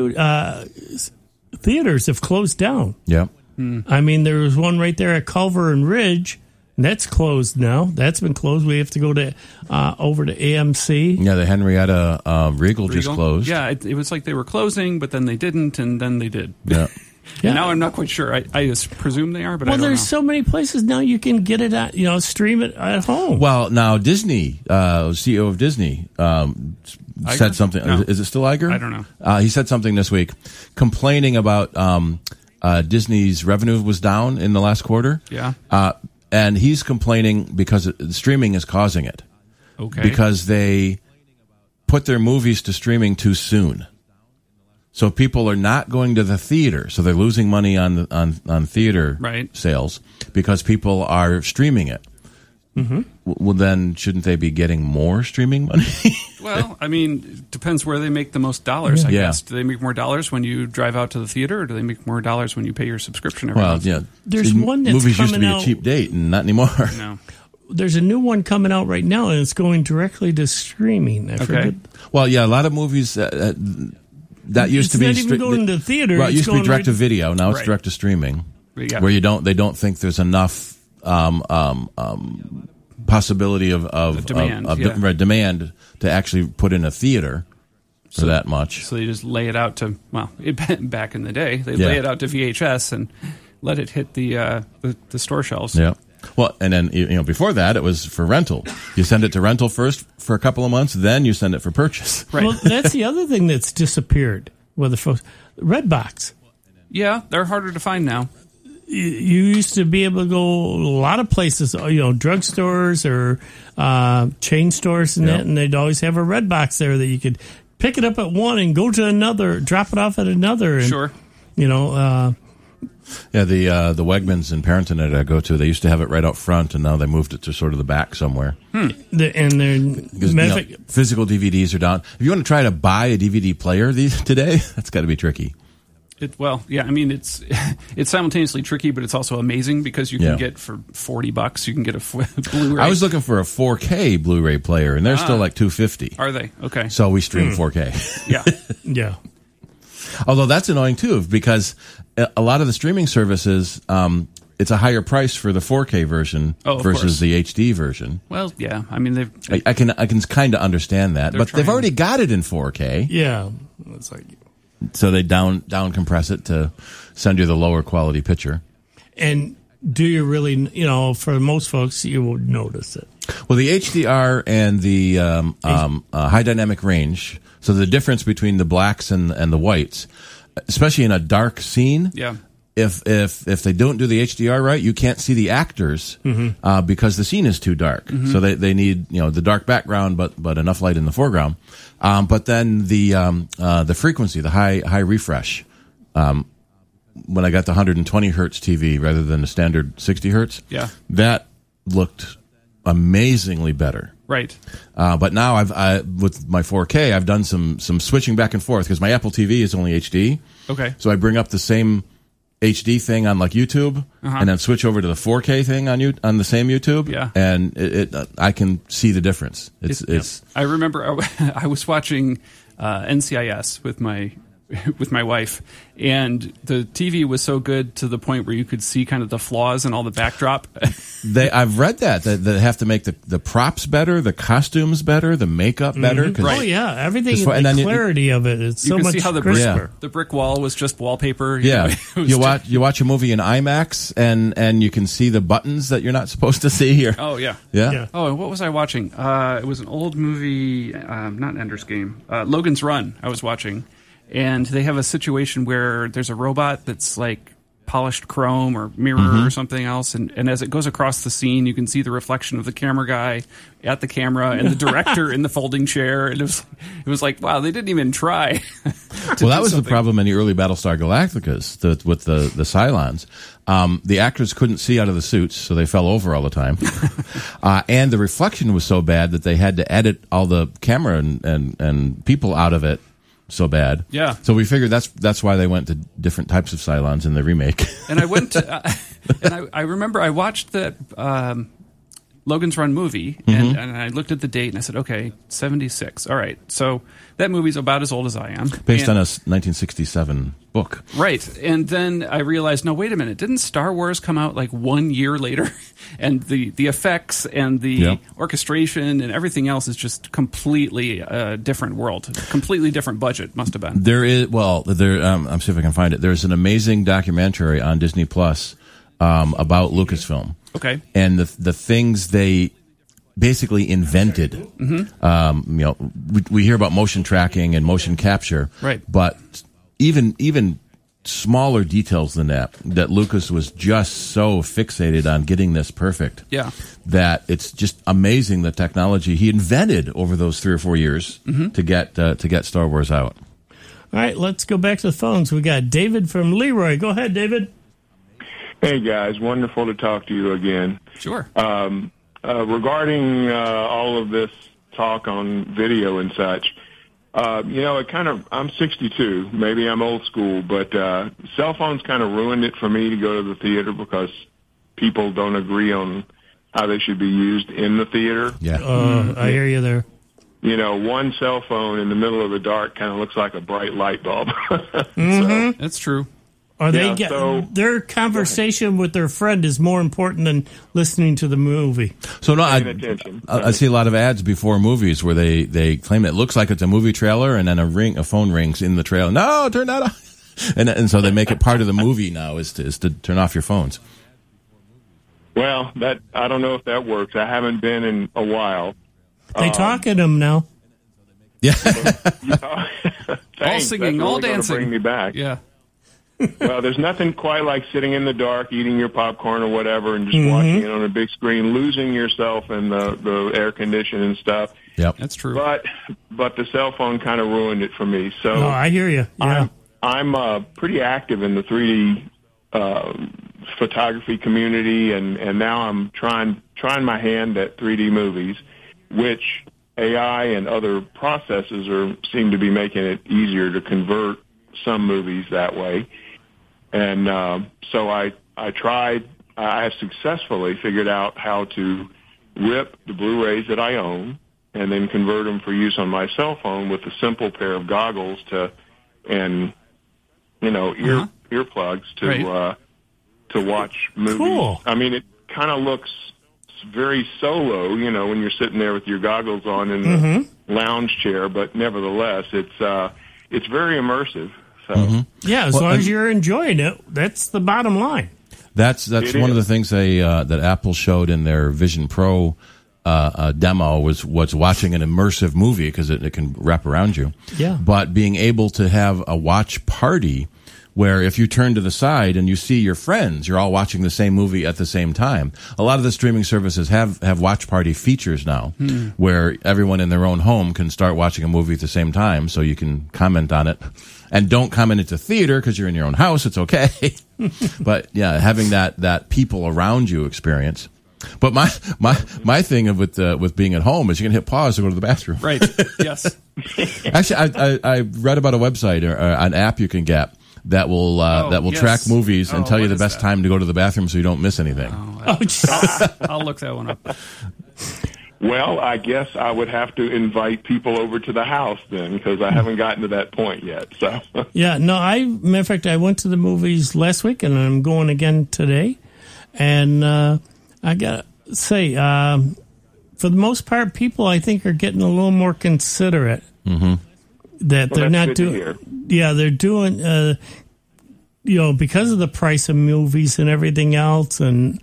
Speaker 2: theaters have closed down.
Speaker 3: Yeah.
Speaker 2: I mean, there was one right there at Culver and Ridge, and that's closed now. That's been closed. We have to go to over to AMC.
Speaker 3: Yeah, the Henrietta Regal just
Speaker 4: Regal?
Speaker 3: closed.
Speaker 4: Yeah, it was like they were closing, but then they didn't, and then they did.
Speaker 3: Yeah.
Speaker 2: Yeah.
Speaker 4: Now I'm not quite sure. I just presume they are, but
Speaker 2: Well,
Speaker 4: I don't
Speaker 2: there's
Speaker 4: know.
Speaker 2: so many places now you can get it at, stream it at home.
Speaker 3: Well, now Disney, CEO of Disney, said something.
Speaker 4: No.
Speaker 3: Is it still Iger?
Speaker 4: I don't know.
Speaker 3: He said something this week complaining about Disney's revenue was down in the last quarter.
Speaker 4: Yeah.
Speaker 3: And he's complaining because streaming is causing it.
Speaker 4: Okay.
Speaker 3: Because they put their movies to streaming too soon. So people are not going to the theater, so they're losing money on theater
Speaker 4: Right.
Speaker 3: sales because people are streaming it. Mm-hmm. Well, then shouldn't they be getting more streaming money?
Speaker 4: Well, I mean, it depends where they make the most dollars, I
Speaker 3: Yeah.
Speaker 4: guess. Do they make more dollars when you drive out to the theater, or do they make more dollars when you pay your subscription every
Speaker 3: Well,
Speaker 4: month?
Speaker 3: yeah.
Speaker 2: There's
Speaker 3: See,
Speaker 2: one that's
Speaker 3: movies used to
Speaker 2: coming
Speaker 3: be
Speaker 2: out-
Speaker 3: a cheap date, and not anymore.
Speaker 4: No.
Speaker 2: There's a new one coming out right now, and it's going directly to streaming. I forget.
Speaker 3: Well, yeah, a lot of movies that used
Speaker 2: It's
Speaker 3: to be
Speaker 2: not even going to theater.
Speaker 3: Well, it
Speaker 2: it's
Speaker 3: used to be
Speaker 2: going
Speaker 3: direct to
Speaker 2: right-
Speaker 3: video. Now it's
Speaker 4: Right.
Speaker 3: direct to streaming,
Speaker 4: Yeah.
Speaker 3: where they don't think there's enough possibility of
Speaker 4: demand,
Speaker 3: of
Speaker 4: yeah.
Speaker 3: demand to actually put in a theater for that much.
Speaker 4: So they just lay it out to, back in the day, they
Speaker 3: Yeah.
Speaker 4: lay it out to VHS and let it hit the store shelves.
Speaker 3: Yeah. Well, and then before that, it was for rental. You send it to rental first for a couple of months, then you send it for purchase.
Speaker 4: Right.
Speaker 2: Well, that's the other thing that's disappeared with the folks. Redbox.
Speaker 4: Yeah, they're harder to find now.
Speaker 2: You used to be able to go a lot of places, drugstores or chain stores and
Speaker 3: Yeah.
Speaker 2: that, and they'd always have a Redbox there that you could pick it up at one and go to another, drop it off at another. And,
Speaker 4: Sure.
Speaker 3: Yeah, the Wegmans in Parenton that I go to, they used to have it right out front, and now they moved it to sort of the back somewhere.
Speaker 2: And they're
Speaker 3: Physical DVDs are down. If you want to try to buy a DVD player today, that's got to be tricky.
Speaker 4: It's simultaneously tricky, but it's also amazing because you can get for $40, you can get a Blu-ray.
Speaker 3: I was looking for a 4K Blu-ray player, and they're still like $250.
Speaker 4: Are they? Okay.
Speaker 3: So we stream 4K.
Speaker 4: Yeah.
Speaker 2: Yeah.
Speaker 3: Although that's annoying too, because a lot of the streaming services, it's a higher price for the 4K version versus the HD version.
Speaker 4: Well, yeah. I mean,
Speaker 3: I can kind of understand that, but they've already got it in 4K.
Speaker 2: Yeah. It's like,
Speaker 3: so they down compress it to send you the lower quality picture.
Speaker 2: and do you really? For most folks, you would notice it.
Speaker 3: Well, the HDR and the high dynamic range. So the difference between the blacks and the whites, especially in a dark scene.
Speaker 4: Yeah.
Speaker 3: If they don't do the HDR right, you can't see the actors because the scene is too dark. So they need the dark background, but enough light in the foreground. But then the frequency, the high refresh. When I got the 120 hertz TV rather than the standard 60 hertz, that looked amazingly better.
Speaker 4: Right.
Speaker 3: But now with my 4K, I've done some switching back and forth because my Apple TV is only HD.
Speaker 4: Okay.
Speaker 3: So I bring up the same HD thing on like YouTube, and then switch over to the 4K thing on the same YouTube.
Speaker 4: Yeah.
Speaker 3: And I can see the difference. It's.
Speaker 4: I remember I was watching NCIS with my wife, and the TV was so good to the point where you could see kind of the flaws and all the backdrop.
Speaker 3: I've read that they have to make the props better, the costumes better, the makeup better.
Speaker 2: Right. Oh yeah, everything. The clarity of it. It's so much
Speaker 4: see how
Speaker 2: crisper.
Speaker 4: The brick wall was just wallpaper.
Speaker 3: You watch a movie in IMAX and you can see the buttons that you're not supposed to see here.
Speaker 4: Oh yeah.
Speaker 3: Yeah.
Speaker 4: Oh, and what was I watching? It was an old movie, not Ender's Game, Logan's Run. I was watching. And they have a situation where there's a robot that's like polished chrome or mirror or something else. And as it goes across the scene, you can see the reflection of the camera guy at the camera and the director in the folding chair. And it was like, wow, they didn't even try.
Speaker 3: Well, that was the problem in the early Battlestar Galacticas with the Cylons. The actors couldn't see out of the suits, so they fell over all the time. And the reflection was so bad that they had to edit all the camera and people out of it. So bad.
Speaker 4: Yeah.
Speaker 3: So we figured that's why they went to different types of Cylons in the remake.
Speaker 4: And I went to, and I remember I watched that Logan's Run movie, and I looked at the date and I said, okay, 76. All right. So that movie's about as old as I am.
Speaker 3: Based on a 1967 book.
Speaker 4: Right. And then I realized, no, wait a minute. Didn't Star Wars come out like 1 year later? And the effects and the orchestration and everything else is just completely a different world. Completely different budget, must have been.
Speaker 3: There is, I'm see if I can find it. There's an amazing documentary on Disney Plus about Lucasfilm.
Speaker 4: Okay.
Speaker 3: And the things they basically invented. We hear about motion tracking and motion capture.
Speaker 4: Right.
Speaker 3: But even smaller details than that Lucas was just so fixated on getting this perfect.
Speaker 4: Yeah.
Speaker 3: That it's just amazing the technology he invented over those 3 or 4 years to get Star Wars out.
Speaker 2: All right, let's go back to the phones. We got David from Leroy. Go ahead, David.
Speaker 7: Hey, guys. Wonderful to talk to you again.
Speaker 4: Sure.
Speaker 7: Regarding all of this talk on video and such, I'm 62. Maybe I'm old school, but cell phones kind of ruined it for me to go to the theater because people don't agree on how they should be used in the theater.
Speaker 3: Yeah.
Speaker 2: I hear you there.
Speaker 7: One cell phone in the middle of the dark kind of looks like a bright light bulb.
Speaker 4: So, that's true.
Speaker 2: Or their conversation with their friend is more important than listening to the movie.
Speaker 3: So no, I see a lot of ads before movies where they claim it looks like it's a movie trailer, and then a phone rings in the trailer. No, turn that off. And so they make it part of the movie now is to turn off your phones.
Speaker 7: Well, I don't know if that works. I haven't been in a while.
Speaker 2: They talk at them now.
Speaker 3: Yeah.
Speaker 4: All singing, all dancing.
Speaker 7: Bring me back.
Speaker 4: Yeah.
Speaker 7: Well, there's nothing quite like sitting in the dark, eating your popcorn or whatever, and just watching it on a big screen, losing yourself in the air conditioning and stuff.
Speaker 3: Yep,
Speaker 4: that's true.
Speaker 7: But the cell phone kind of ruined it for me. So
Speaker 2: I hear you. Yeah.
Speaker 7: I'm pretty active in the 3D photography community, and now I'm trying my hand at 3D movies, which AI and other processes seem to be making it easier to convert some movies that way. And so I have successfully figured out how to rip the Blu-rays that I own and then convert them for use on my cell phone with a simple pair of goggles and earplugs to watch movies.
Speaker 2: Cool.
Speaker 7: I mean, it kind of looks very solo, when you're sitting there with your goggles on in the lounge chair, but nevertheless, it's very immersive. So
Speaker 2: Yeah, as long as you're enjoying it, that's the bottom line.
Speaker 3: That's one of the things that Apple showed in their Vision Pro demo was watching an immersive movie because it can wrap around you.
Speaker 2: Yeah.
Speaker 3: But being able to have a watch party where if you turn to the side and you see your friends, you're all watching the same movie at the same time. A lot of the streaming services have watch party features now where everyone in their own home can start watching a movie at the same time, so you can comment on it. And don't comment at the theater because you're in your own house. It's okay. But yeah, having that people around you experience. But my thing with being at home is you can hit pause to go to the bathroom.
Speaker 4: Right. Yes.
Speaker 3: Actually, I read about a website or an app you can get that will
Speaker 4: yes.
Speaker 3: track movies and tell you the best
Speaker 4: that?
Speaker 3: time to go to the bathroom so you don't miss anything.
Speaker 4: I'll look that one up.
Speaker 7: Well, I guess I would have to invite people over to the house then, because I haven't gotten to that point yet. So
Speaker 2: Yeah, no, matter of fact, I went to the movies last week, and I'm going again today. And I got to say, for the most part, people, I think, are getting a little more considerate. That they're not doing. Yeah, they're doing, because of the price of movies and everything else, I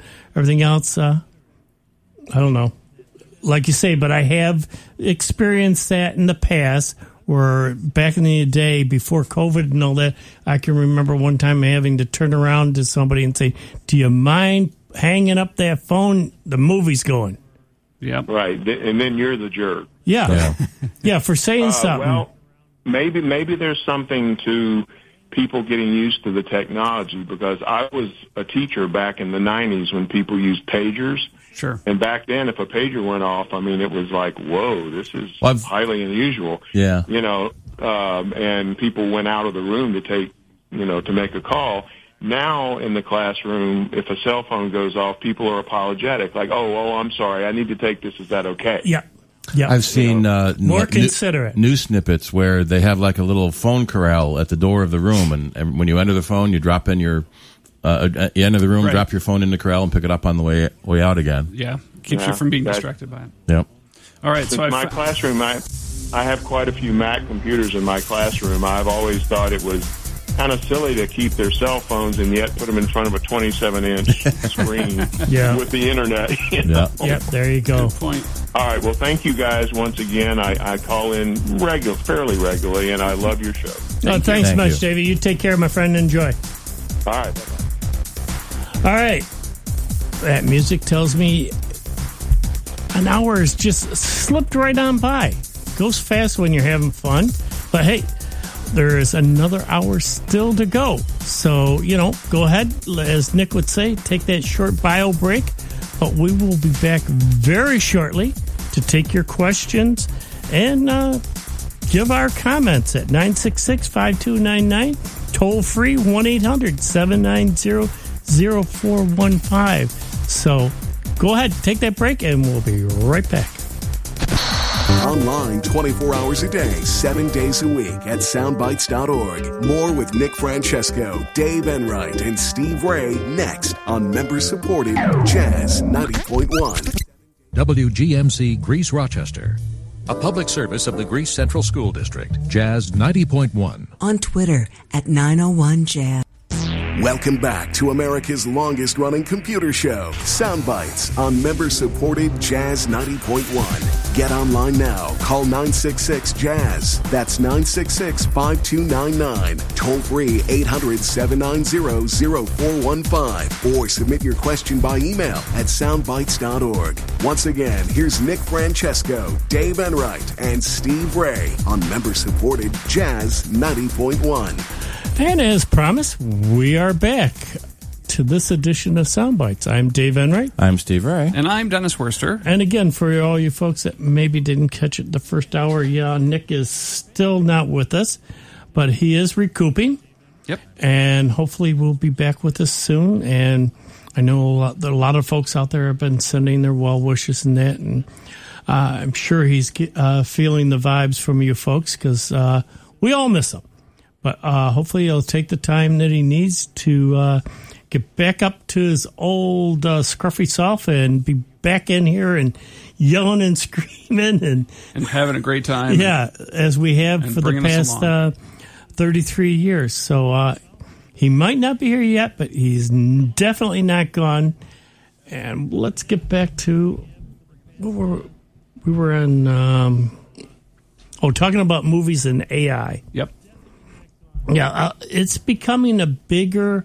Speaker 2: don't know. Like you say, but I have experienced that in the past where back in the day before COVID and all that, I can remember one time having to turn around to somebody and say, do you mind hanging up that phone? The movie's going.
Speaker 4: Yeah.
Speaker 7: Right. And then you're the jerk.
Speaker 2: Yeah. Yeah, for saying something.
Speaker 7: Well, maybe there's something to people getting used to the technology, because I was a teacher back in the 90s when people used pagers.
Speaker 4: Sure.
Speaker 7: And back then, if a pager went off, I mean, it was like, whoa, this is highly unusual.
Speaker 3: Yeah.
Speaker 7: And people went out of the room to make a call. Now in the classroom, if a cell phone goes off, people are apologetic. Like, oh, I'm sorry, I need to take this. Is that okay?
Speaker 2: Yeah. Yeah.
Speaker 3: I've seen
Speaker 2: more considerate
Speaker 3: news snippets where they have like a little phone corral at the door of the room, and when you enter the phone, you drop in your you enter the room,
Speaker 4: right.
Speaker 3: drop your phone in the corral, and pick it up on the way out again.
Speaker 4: Yeah, keeps you from being distracted by it.
Speaker 3: Yep.
Speaker 4: All right,
Speaker 7: so my classroom, I have quite a few Mac computers in my classroom. I've always thought it was kind of silly to keep their cell phones and yet put them in front of a 27-inch screen with the internet.
Speaker 2: Yeah, there you go.
Speaker 4: Good point.
Speaker 7: All right, well, thank you guys once again. I call in fairly regularly, and I love your show.
Speaker 2: Thanks much, David. You take care, my friend. Enjoy.
Speaker 7: All right, bye-bye.
Speaker 2: All right. That music tells me an hour has just slipped right on by. Goes fast when you're having fun. But hey, there is another hour still to go. So, go ahead, as Nick would say, take that short bio break. But we will be back very shortly to take your questions and give our comments at 966-5299, toll free 1-800-790-0415. So go ahead, take that break, and we'll be right back.
Speaker 1: Online 24 hours a day, 7 days a week at soundbites.org. More with Nick Francesco, Dave Enright, and Steve Ray next on member-supported Jazz 90.1.
Speaker 8: WGMC Greece Rochester. A public service of the Greece Central School District. Jazz 90.1.
Speaker 9: On Twitter at 901Jazz.
Speaker 1: Welcome back to America's longest-running computer show, Soundbites, on member-supported Jazz 90.1. Get online now. Call 966-JAZZ. That's 966-5299. Toll-free 800-790-0415. Or submit your question by email at soundbites.org. Once again, here's Nick Francesco, Dave Enright, and Steve Ray on member-supported Jazz 90.1.
Speaker 2: And as promised, we are back. to this edition of Soundbites. I'm Dave Enright.
Speaker 3: I'm Steve Ray.
Speaker 4: And I'm Dennis Worster.
Speaker 2: And again, for all you folks that maybe didn't catch it the first hour, Nick is still not with us, but he is recouping.
Speaker 4: Yep.
Speaker 2: And hopefully we'll be back with us soon. And I know a lot of folks out there have been sending their well wishes and that, and I'm sure he's feeling the vibes from you folks, because we all miss him. But hopefully he'll take the time that he needs to get back up to his old scruffy self and be back in here and yelling and screaming and
Speaker 4: having a great time.
Speaker 2: Yeah, as we have for the past 33 years. So he might not be here yet, but he's definitely not gone. And let's get back to we were on talking about movies and AI.
Speaker 4: Yep.
Speaker 2: Yeah, it's becoming a bigger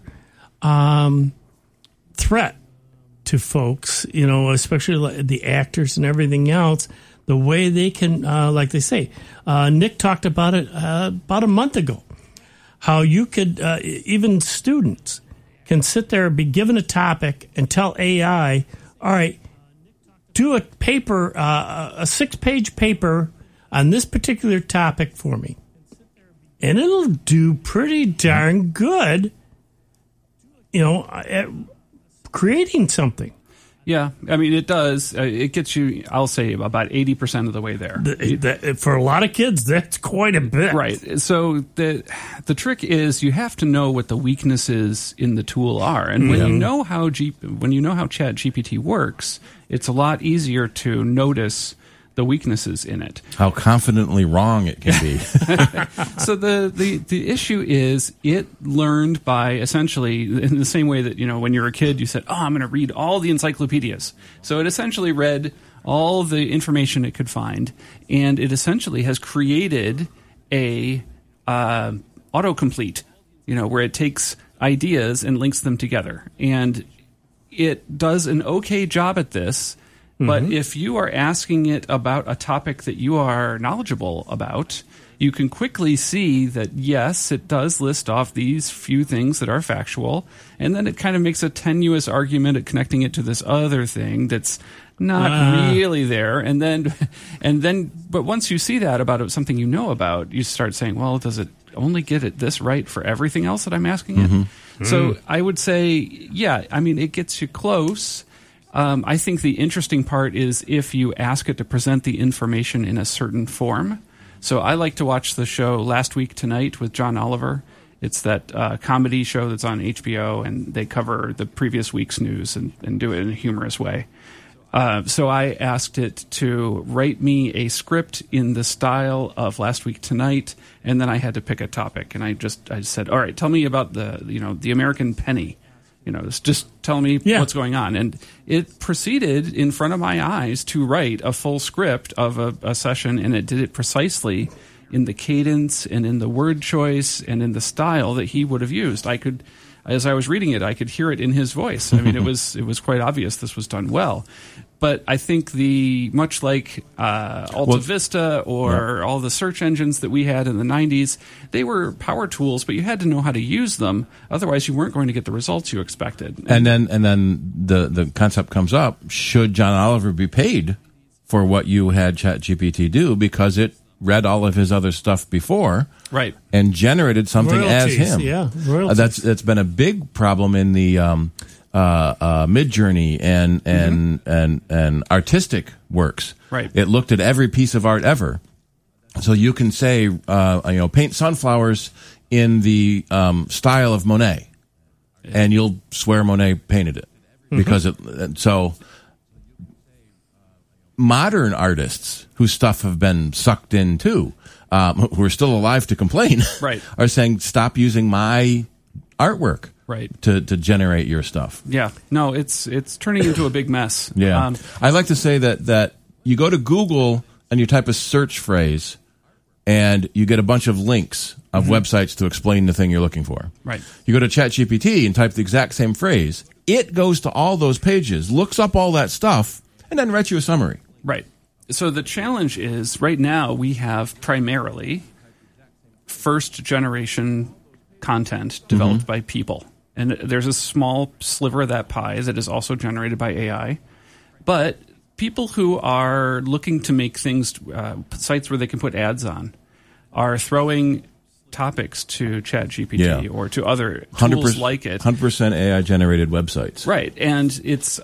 Speaker 2: threat to folks, especially the actors and everything else, the way they can, like they say, Nick talked about it about a month ago, how you could, even students can sit there and be given a topic and tell AI, all right, do a paper, a 6-page paper on this particular topic for me. And it'll do pretty darn good, at creating something.
Speaker 4: Yeah, I mean, it does. It gets you, I'll say, about 80% of the way there.
Speaker 2: For a lot of kids, that's quite a bit.
Speaker 4: Right. So the trick is you have to know what the weaknesses in the tool are. And when you know how ChatGPT works, it's a lot easier to notice the weaknesses in it.
Speaker 3: How confidently wrong it can be.
Speaker 4: So the issue is it learned by essentially in the same way that, when you're a kid, you said, I'm going to read all the encyclopedias. So it essentially read all the information it could find, and it essentially has created a autocomplete, where it takes ideas and links them together. And it does an okay job at this. But if you are asking it about a topic that you are knowledgeable about, you can quickly see that, yes, it does list off these few things that are factual, and then it kind of makes a tenuous argument at connecting it to this other thing that's not really there. And then, but once you see that about something you know about, you start saying, well, does it only get it this right for everything else that I'm asking it? So I would say, yeah, I mean, it gets you close. I think the interesting part is if you ask it to present the information in a certain form. So I like to watch the show Last Week Tonight with John Oliver. It's that comedy show that's on HBO, and they cover the previous week's news and do it in a humorous way. So I asked it to write me a script in the style of Last Week Tonight, and then I had to pick a topic. And I said, all right, tell me about the American penny. Just tell me what's going on. And it proceeded in front of my eyes to write a full script of a session, and it did it precisely in the cadence and in the word choice and in the style that he would have used. As I was reading it, I could hear it in his voice. I mean, it was quite obvious this was done well. But I think much like Alta Vista or all the search engines that we had in the 90s, they were power tools, but you had to know how to use them. Otherwise, you weren't going to get the results you expected.
Speaker 3: And then the concept comes up: should John Oliver be paid for what you had ChatGPT do, because it read all of his other stuff before,
Speaker 4: right,
Speaker 3: and generated something
Speaker 2: royalties,
Speaker 3: as him?
Speaker 2: Yeah, royalties.
Speaker 3: That's been a big problem in the Midjourney and artistic works.
Speaker 4: Right.
Speaker 3: It looked at every piece of art ever. So you can say, paint sunflowers in the style of Monet, and you'll swear Monet painted it because so modern artists whose stuff have been sucked in too, who are still alive to complain,
Speaker 4: right,
Speaker 3: are saying, stop using my artwork.
Speaker 4: Right.
Speaker 3: To generate your stuff.
Speaker 4: Yeah. No, it's turning into a big mess.
Speaker 3: Yeah. I like to say that you go to Google and you type a search phrase and you get a bunch of links of websites to explain the thing you're looking for.
Speaker 4: Right.
Speaker 3: You go to ChatGPT and type the exact same phrase. It goes to all those pages, looks up all that stuff, and then writes you a summary.
Speaker 4: Right. So the challenge is right now we have primarily first generation content developed by people. And there's a small sliver of that pie that is also generated by AI. But people who are looking to make things, sites where they can put ads on, are throwing topics to ChatGPT or to other tools like it.
Speaker 3: 100% AI-generated websites.
Speaker 4: Right. And it's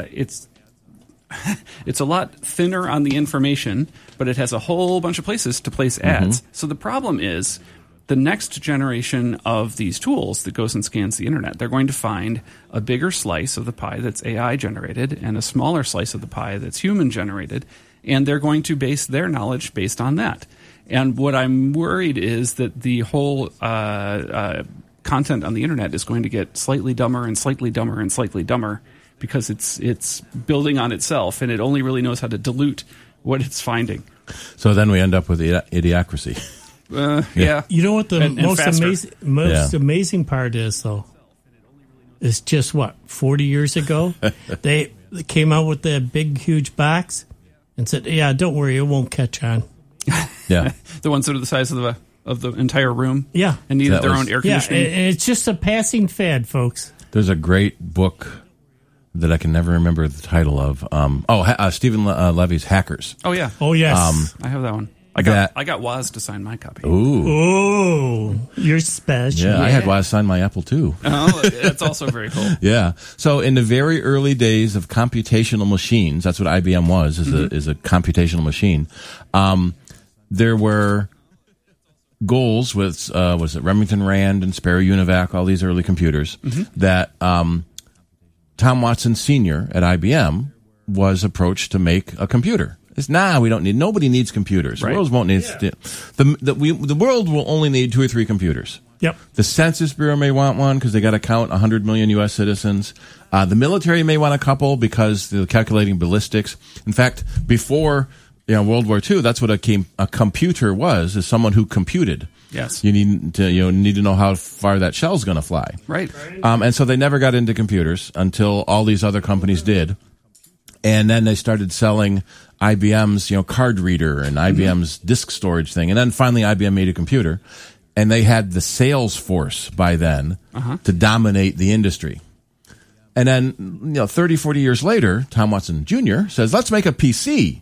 Speaker 4: a lot thinner on the information, but it has a whole bunch of places to place ads. So the problem is the next generation of these tools that goes and scans the internet, they're going to find a bigger slice of the pie that's AI generated and a smaller slice of the pie that's human generated, and they're going to base their knowledge based on that. And what I'm worried is that the whole content on the internet is going to get slightly dumber and slightly dumber and slightly dumber because it's building on itself, and it only really knows how to dilute what it's finding.
Speaker 3: So then we end up with idiocracy.
Speaker 4: Yeah.
Speaker 2: You know what the
Speaker 4: And
Speaker 2: most amazing part is, though? Is just 40 years ago, they came out with that big, huge box and said, "Yeah, don't worry, it won't catch on."
Speaker 3: Yeah.
Speaker 4: The ones that are the size of the entire room.
Speaker 2: Yeah.
Speaker 4: And needed their own air conditioning.
Speaker 2: Yeah, and it's just a passing fad, folks.
Speaker 3: There's a great book that I can never remember the title of. Stephen Levy's Hackers.
Speaker 4: Oh, yeah.
Speaker 2: Oh, yes.
Speaker 4: I have that one. I got Woz to sign my copy.
Speaker 2: Ooh, you're special.
Speaker 3: Yeah, I had Woz sign my Apple too.
Speaker 4: Oh, that's also very cool.
Speaker 3: Yeah. So in the very early days of computational machines, that's what IBM was, is a computational machine. There were goals with was it Remington Rand and Sperry Univac, all these early computers that Tom Watson Sr. at IBM was approached to make a computer. It's nobody needs computers.
Speaker 4: Right.
Speaker 3: The world won't need the world will only need 2 or 3 computers.
Speaker 2: Yep.
Speaker 3: The Census Bureau may want one because they got to count 100 million U.S. citizens. The military may want a couple because they're calculating ballistics. In fact, before World War II, that's what a computer was, is someone who computed.
Speaker 4: Yes.
Speaker 3: You need to know how far that shell's going to fly.
Speaker 4: Right.
Speaker 3: And so they never got into computers until all these other companies did. And then they started selling IBM's, card reader and IBM's disk storage thing. And then finally IBM made a computer. And they had the sales force by then to dominate the industry. And then, 30, 40 years later, Tom Watson Jr. says, let's make a PC.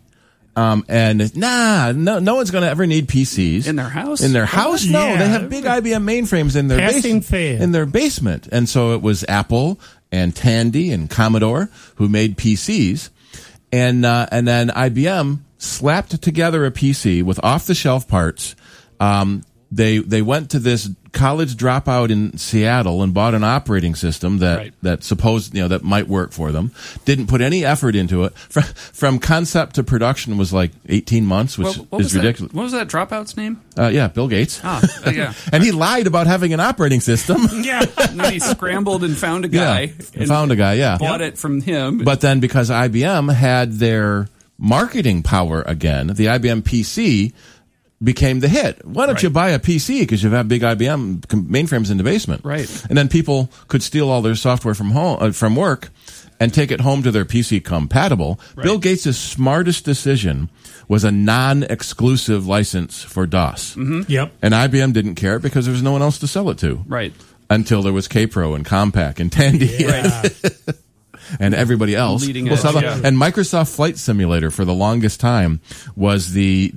Speaker 3: And no one's going to ever need PCs.
Speaker 4: In their house?
Speaker 3: In their house? No, they have big IBM mainframes in their basement. And so it was Apple and Tandy and Commodore who made PCs. And then IBM slapped together a PC with off-the-shelf parts. They went to this college dropout in Seattle and bought an operating system that supposed that might work for them. Didn't put any effort into it. From concept to production was like 18 months, which is ridiculous.
Speaker 4: What was that dropout's name?
Speaker 3: Bill Gates.
Speaker 4: Yeah.
Speaker 3: And he lied about having an operating system.
Speaker 4: Yeah. And then he scrambled and found a guy. Bought it from him.
Speaker 3: But then because IBM had their marketing power again, the IBM PC became the hit. Why don't you buy a PC? Because you have big IBM mainframes in the basement.
Speaker 4: Right.
Speaker 3: And then people could steal all their software from home, from work and take it home to their PC compatible. Right. Bill Gates' smartest decision was a non-exclusive license for DOS.
Speaker 2: Yep.
Speaker 3: And IBM didn't care because there was no one else to sell it to.
Speaker 4: Right.
Speaker 3: Until there was Kpro and Compaq and Tandy.
Speaker 2: Yeah.
Speaker 3: And everybody else.
Speaker 4: Leading edge,
Speaker 3: And Microsoft Flight Simulator for the longest time was the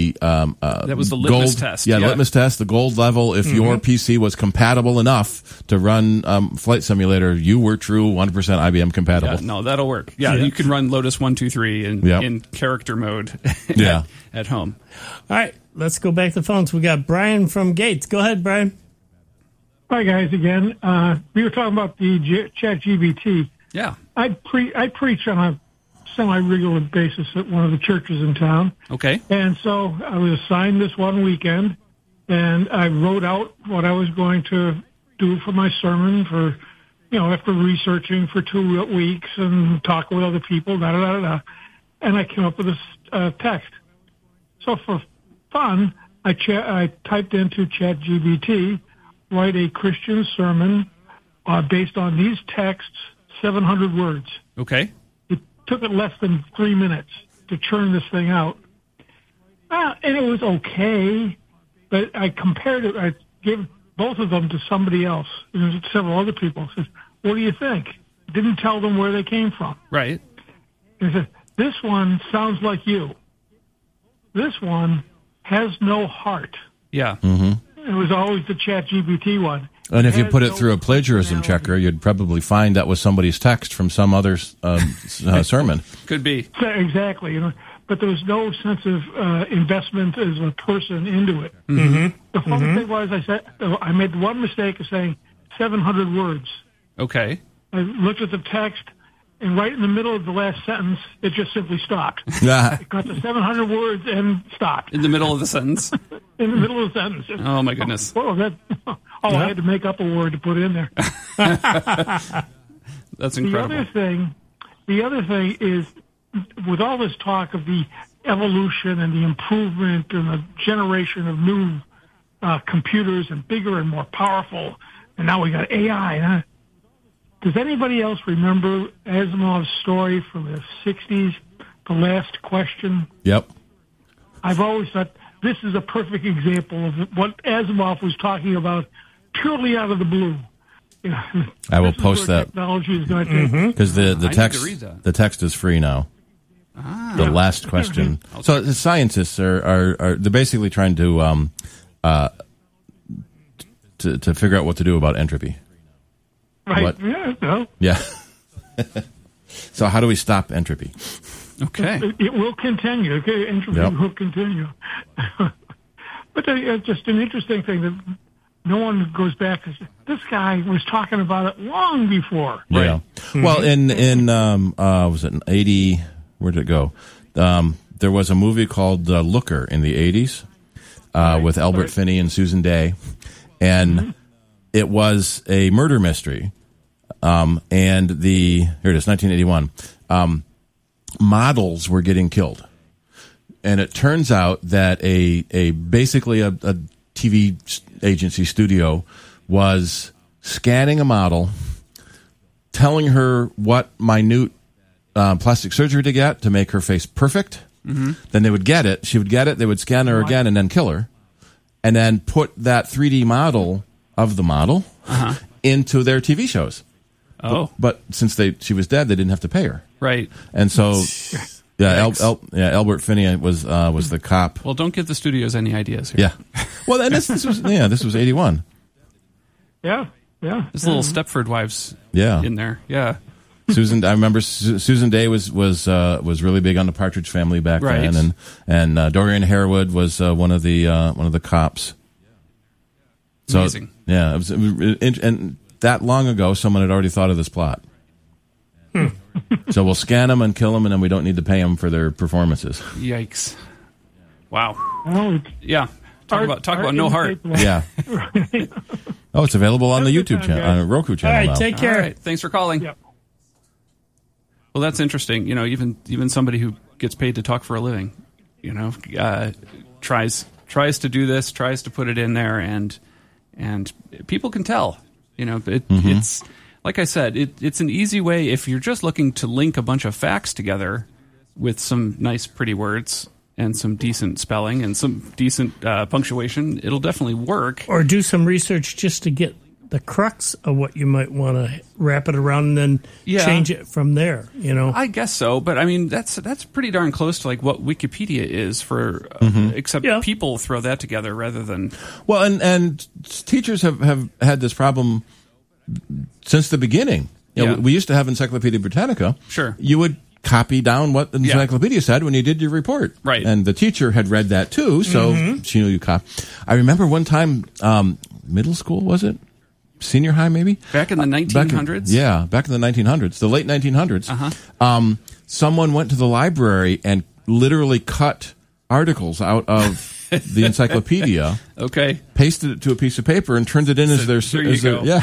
Speaker 4: that was the litmus test.
Speaker 3: Yeah, litmus test, the gold level. If your PC was compatible enough to run Flight Simulator, you were true 100% IBM compatible.
Speaker 4: Yeah, no, that'll work. Yeah, you can run Lotus 123 in character mode at home.
Speaker 2: All right, let's go back to the phones. We got Brian from Gates. Go ahead, Brian.
Speaker 5: Hi, guys, again. We were talking about the ChatGPT.
Speaker 4: Yeah.
Speaker 5: I preach on a semi-regular basis at one of the churches in town.
Speaker 4: Okay.
Speaker 5: And so I was assigned this one weekend, and I wrote out what I was going to do for my sermon for, after researching for 2 weeks and talking with other people, and I came up with this text. So for fun, I typed into ChatGPT, write a Christian sermon based on these texts, 700 words.
Speaker 4: Okay.
Speaker 5: It took it less than 3 minutes to churn this thing out. And it was okay, but I compared it. I gave both of them to somebody else, several other people. Says, "What do you think?" Didn't tell them where they came from.
Speaker 4: Right.
Speaker 5: He said, "This one sounds like you. This one has no heart."
Speaker 4: Yeah.
Speaker 5: It was always the ChatGPT one.
Speaker 3: And if you put it through a plagiarism checker, you'd probably find that was somebody's text from some other sermon.
Speaker 4: Could be.
Speaker 5: Exactly. But there was no sense of investment as a person into it.
Speaker 2: Mm-hmm.
Speaker 5: The funny thing was, I made one mistake of saying 700 words.
Speaker 4: Okay.
Speaker 5: I looked at the text, and right in the middle of the last sentence, it just simply stopped.
Speaker 3: Yeah.
Speaker 5: It got to 700 words and stopped.
Speaker 4: In the middle of the sentence?
Speaker 5: In the middle of the sentence.
Speaker 4: Oh, my goodness.
Speaker 5: I had to make up a word to put in there.
Speaker 4: That's incredible.
Speaker 5: The other thing is, with all this talk of the evolution and the improvement and the generation of new computers and bigger and more powerful, and now we got AI, huh? Does anybody else remember Asimov's story from the 60s, The Last Question?
Speaker 3: Yep.
Speaker 5: I've always thought this is a perfect example of what Asimov was talking about purely out of the blue.
Speaker 3: I will post that.
Speaker 5: Technology is going to take.
Speaker 3: Because the text is free now. The Last Question. So the scientists are they're basically trying to figure out what to do about entropy.
Speaker 5: Right.
Speaker 3: What?
Speaker 5: Yeah. No.
Speaker 3: Yeah. So how do we stop entropy?
Speaker 4: Okay.
Speaker 5: It will continue. Okay, entropy will continue. But just an interesting thing that no one goes back and says, this guy was talking about it long before.
Speaker 3: Yeah.
Speaker 5: Right?
Speaker 3: Well, in was it in 80? Where did it go? There was a movie called Looker in the 80s with Albert Finney and Susan Day, and it was a murder mystery. And here it is, 1981. Models were getting killed, and it turns out that basically a TV agency studio was scanning a model, telling her what minute plastic surgery to get to make her face perfect. Mm-hmm. Then they would get it. She would get it. They would scan her again and then kill her, and then put that 3D model of the model into their TV shows.
Speaker 4: Oh,
Speaker 3: but since she was dead, they didn't have to pay her.
Speaker 4: Right.
Speaker 3: And so, Albert Finney was the cop.
Speaker 4: Well, don't give the studios any ideas here.
Speaker 3: Yeah. Well, and this was 81.
Speaker 5: Yeah.
Speaker 4: There's little Stepford Wives. In there. Yeah.
Speaker 3: I remember Susan Day was really big on the Partridge Family back then, and Dorian Harewood was one of the cops. So,
Speaker 4: amazing.
Speaker 3: Yeah, and that long ago, someone had already thought of this plot. So we'll scan them and kill them, and then we don't need to pay them for their performances.
Speaker 4: Yikes! Wow.
Speaker 5: Oh,
Speaker 4: yeah. Talk about no heart.
Speaker 3: Yeah. Oh, it's available on the YouTube channel, on a Roku channel.
Speaker 2: All right,
Speaker 3: now.
Speaker 2: take care.
Speaker 4: All right, thanks for calling.
Speaker 5: Yep.
Speaker 4: Well, that's interesting. Even somebody who gets paid to talk for a living, tries to do this, tries to put it in there, and people can tell. It's like I said, it's an easy way if you're just looking to link a bunch of facts together with some nice, pretty words and some decent spelling and some decent punctuation. It'll definitely work.
Speaker 2: Or do some research just to get the crux of what you might want to wrap it around and then change it from there.
Speaker 4: I guess so, but I mean that's pretty darn close to like what Wikipedia is for. Except people throw that together rather than
Speaker 3: and teachers have had this problem since the beginning. We used to have Encyclopedia Britannica.
Speaker 4: Sure,
Speaker 3: you would copy down what the encyclopedia said when you did your report,
Speaker 4: right?
Speaker 3: And the teacher had read that too, so she knew you copy. I remember one time, middle school was it? Senior high, maybe?
Speaker 4: Back in the 1900s?
Speaker 3: Back in the 1900s, the late 1900s. Someone went to the library and literally cut articles out of the encyclopedia.
Speaker 4: Okay.
Speaker 3: Pasted it to a piece of paper and turned it in as their... Yeah.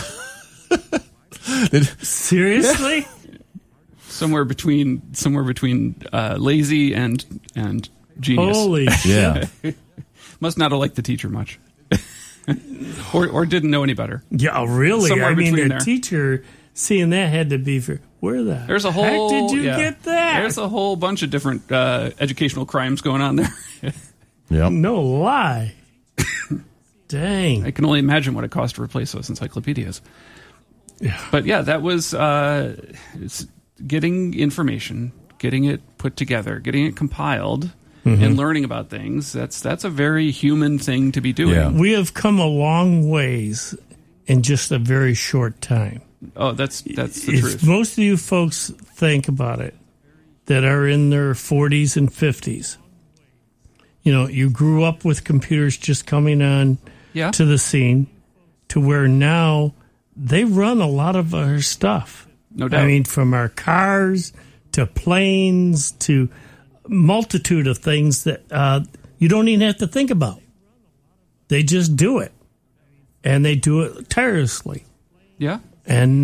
Speaker 2: Seriously?
Speaker 4: Yeah. Somewhere between lazy and genius.
Speaker 2: Holy shit.
Speaker 3: Yeah.
Speaker 4: Must not have liked the teacher much. or didn't know any better.
Speaker 2: Yeah, really?
Speaker 4: Somewhere between
Speaker 2: the
Speaker 4: there.
Speaker 2: teacher seeing that had to be for, where the
Speaker 4: There's a whole,
Speaker 2: heck did you get that?
Speaker 4: There's a whole bunch of different educational crimes going on there.
Speaker 3: Yep.
Speaker 2: No lie. Dang.
Speaker 4: I can only imagine what it cost to replace those encyclopedias.
Speaker 2: Yeah.
Speaker 4: But yeah, that was it's getting information, getting it put together, getting it compiled, and learning about things. That's a very human thing to be doing.
Speaker 3: Yeah.
Speaker 2: We have come a long ways in just a very short time.
Speaker 4: Oh, that's the
Speaker 2: If
Speaker 4: truth.
Speaker 2: most of you folks think about it, that are in their 40s and 50s, you grew up with computers just coming on
Speaker 4: Yeah.
Speaker 2: to the scene, to where now they run a lot of our stuff.
Speaker 4: No doubt.
Speaker 2: I mean, from our cars to planes to multitude of things that you don't even have to think about. They just do it, and they do it tirelessly.
Speaker 4: Yeah.
Speaker 2: And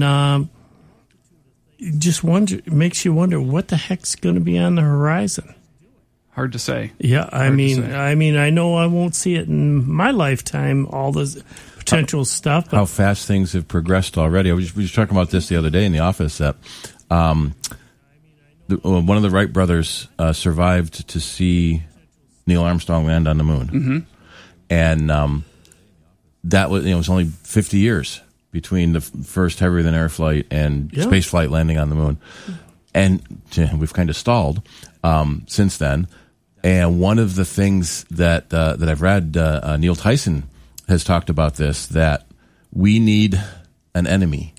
Speaker 2: it makes you wonder what the heck's going to be on the horizon.
Speaker 4: Hard to say.
Speaker 2: Yeah, I mean,
Speaker 4: say.
Speaker 2: I know I won't see it in my lifetime. All this potential stuff. But
Speaker 3: How fast things have progressed already. We were talking about this the other day in the office that one of the Wright brothers survived to see Neil Armstrong land on the moon, and that was it was only 50 years between the first heavier than air flight and space flight landing on the moon, and we've kind of stalled since then. And one of the things that I've read, Neil Tyson has talked about this, that we need an enemy.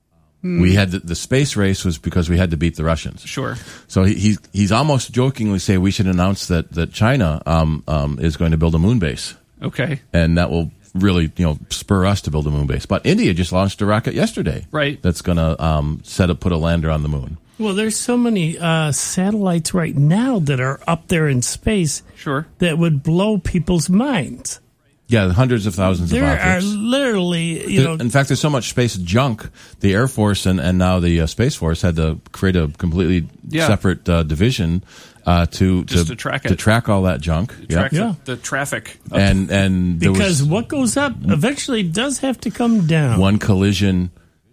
Speaker 3: We had the space race was because we had to beat the Russians.
Speaker 4: Sure.
Speaker 3: So he's almost jokingly say we should announce that China is going to build a moon base,
Speaker 4: Okay.
Speaker 3: and that will really spur us to build a moon base. But India just launched a rocket yesterday,
Speaker 4: Right.
Speaker 3: That's going to put a lander on the moon.
Speaker 2: well, there's so many satellites right now that are up there in space
Speaker 4: Sure.
Speaker 2: that would blow people's minds.
Speaker 3: Yeah, hundreds of thousands
Speaker 2: There
Speaker 3: of
Speaker 2: are
Speaker 3: objects.
Speaker 2: literally,
Speaker 3: In fact, there's so much space junk. The Air Force and now the Space Force had to create a completely separate division to
Speaker 4: track it.
Speaker 3: to track all that junk.
Speaker 4: Track
Speaker 2: Yeah.
Speaker 4: the traffic. Up.
Speaker 3: And there
Speaker 2: because
Speaker 3: was
Speaker 2: what goes up eventually does have to come down.
Speaker 3: one collision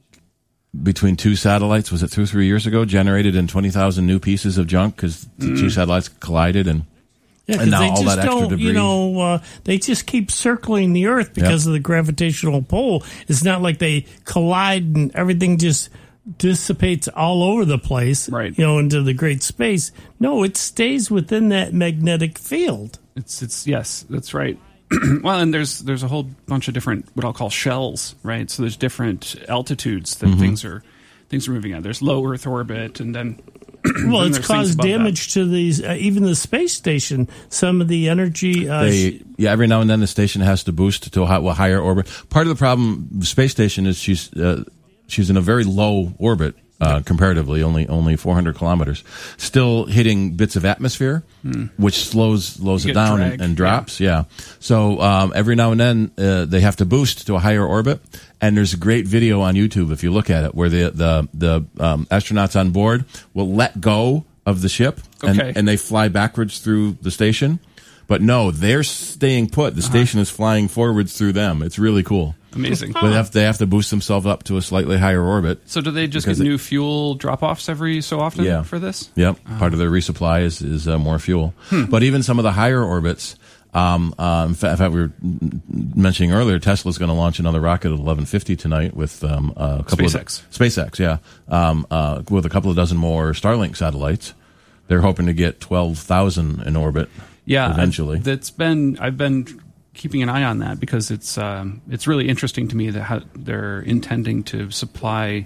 Speaker 3: between two satellites. Was it 2 or 3 years ago? Generated in 20,000 new pieces of junk because the two satellites collided and.
Speaker 2: Yeah,
Speaker 3: And
Speaker 2: because
Speaker 3: now
Speaker 2: they
Speaker 3: all
Speaker 2: just
Speaker 3: that extra
Speaker 2: don't,
Speaker 3: debris.
Speaker 2: they just keep circling the Earth because of the gravitational pull. It's not like they collide and everything just dissipates all over the place,
Speaker 4: Right.
Speaker 2: Into the great space. No, it stays within that magnetic field.
Speaker 4: It's yes, that's right. Well, and there's a whole bunch of different what I'll call shells, right? So there's different altitudes that things are moving at. There's low Earth orbit, and then
Speaker 2: Well,
Speaker 4: then
Speaker 2: it's
Speaker 4: there's things
Speaker 2: caused
Speaker 4: above
Speaker 2: damage to these, even the space station. Some of the energy.
Speaker 3: Every now and then the station has to boost to a higher orbit. Part of the problem, the space station, is she's in a very low orbit comparatively, only 400 kilometers, still hitting bits of atmosphere, which slows it
Speaker 4: get
Speaker 3: down
Speaker 4: drag,
Speaker 3: and drops. Yeah. So every now and then they have to boost to a higher orbit, and there's a great video on YouTube if you look at it where the astronauts on board will let go of the ship and they fly backwards through the station. But no, they're staying put. The station is flying forwards through them. It's really cool.
Speaker 4: Amazing.
Speaker 3: But they have to boost themselves up to a slightly higher orbit.
Speaker 4: So do they just
Speaker 3: Because
Speaker 4: get new fuel drop-offs every so often for this?
Speaker 3: Yep. Part of their resupply is more fuel. But even some of the higher orbits, in fact, we were mentioning earlier, Tesla's going to launch another rocket at 11:50 tonight with a couple
Speaker 4: SpaceX.
Speaker 3: of SpaceX, yeah, with a couple of dozen more Starlink satellites. They're hoping to get 12,000 in orbit.
Speaker 4: Yeah,
Speaker 3: eventually.
Speaker 4: I've been keeping an eye on that because it's really interesting to me that how they're intending to supply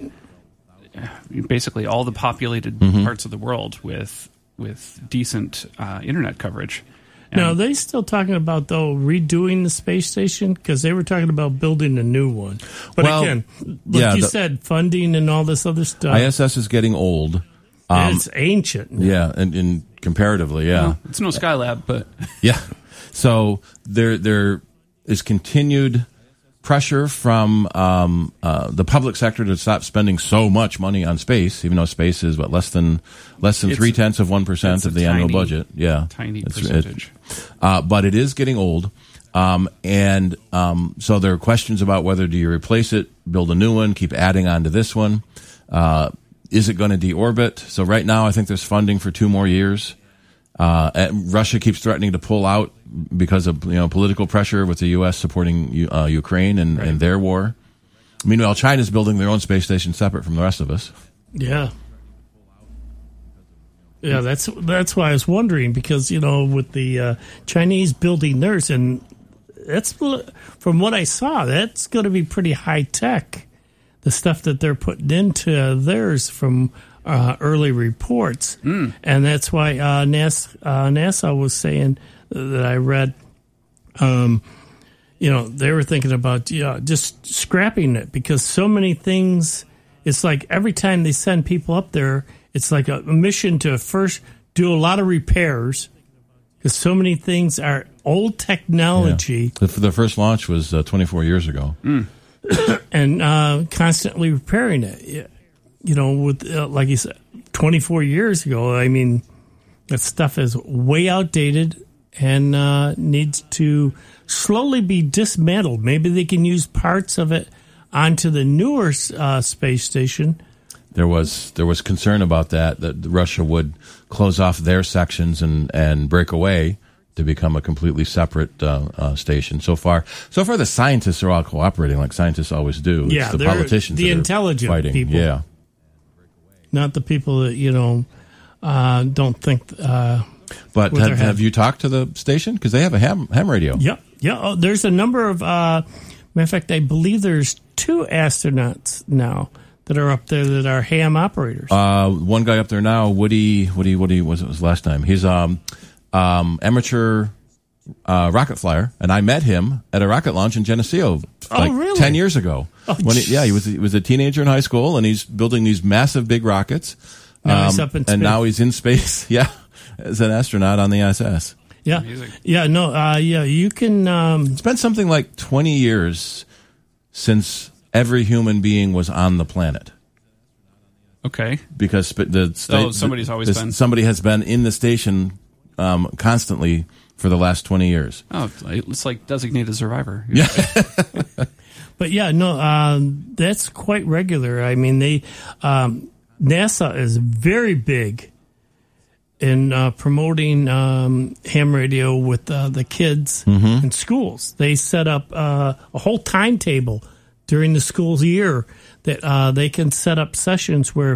Speaker 4: basically all the populated parts of the world with decent internet coverage.
Speaker 2: Now, are they still talking about, though, redoing the space station? Because they were talking about building a new one. But again, like you said, funding and all this other stuff.
Speaker 3: ISS is getting old.
Speaker 2: It's ancient.
Speaker 3: Yeah, and comparatively, yeah.
Speaker 4: Well, it's no Skylab, but
Speaker 3: Yeah. So there is continued pressure from the public sector to stop spending so much money on space, even though space is less than 0.3% of the annual budget. Yeah,
Speaker 4: tiny percentage.
Speaker 3: But it is getting old, and so there are questions about whether do you replace it, build a new one, keep adding on to this one. Is it going to deorbit? So right now, I think there's funding for 2 more years. Russia keeps threatening to pull out because of political pressure with the U.S. supporting Ukraine and their war. Meanwhile, China's building their own space station separate from the rest of us.
Speaker 2: Yeah. Yeah, that's why I was wondering, because, with the Chinese building theirs, and that's, from what I saw, that's going to be pretty high tech, the stuff that they're putting into theirs from early reports. And that's why NASA was saying that I read, they were thinking about just scrapping it, because so many things, it's like every time they send people up there, it's like a mission to first do a lot of repairs, because so many things are old technology.
Speaker 3: Yeah. The first launch was 24 years ago.
Speaker 2: And constantly repairing it. With like you said, 24 years ago, I mean, that stuff is way outdated and needs to slowly be dismantled. Maybe they can use parts of it onto the newer space station.
Speaker 3: There was concern about that Russia would close off their sections and break away to become a completely separate station. So far the scientists are all cooperating, like scientists always do.
Speaker 2: Yeah,
Speaker 3: it's the politicians,
Speaker 2: the
Speaker 3: that
Speaker 2: intelligent
Speaker 3: are fighting.
Speaker 2: people.
Speaker 3: Yeah,
Speaker 2: not the people that don't think.
Speaker 3: But have you talked to the station, because they have a ham radio?
Speaker 2: Yeah. Oh, there's a number of. Matter of fact, I believe there's 2 astronauts now that are up there that are ham operators.
Speaker 3: One guy up there now, Woody was his last time. He's amateur rocket flyer, and I met him at a rocket launch in Geneseo
Speaker 2: really?
Speaker 3: 10 years ago.
Speaker 2: Oh,
Speaker 3: he was a teenager in high school, and he's building these massive big rockets.
Speaker 2: Now he's up in space.
Speaker 3: And now he's in space. Yeah, as an astronaut on the ISS.
Speaker 2: Yeah, amazing. Yeah, no, you can.
Speaker 3: It's been something like 20 years since every human being was on the planet.
Speaker 4: Okay.
Speaker 3: Because
Speaker 4: somebody's always been.
Speaker 3: Somebody has been in the station constantly for the last 20 years.
Speaker 4: Oh, it's like designated survivor.
Speaker 3: Yeah.
Speaker 2: But yeah, no, that's quite regular. I mean, NASA is very big in promoting ham radio with the kids in schools. They set up a whole timetable during the school's year that they can set up sessions where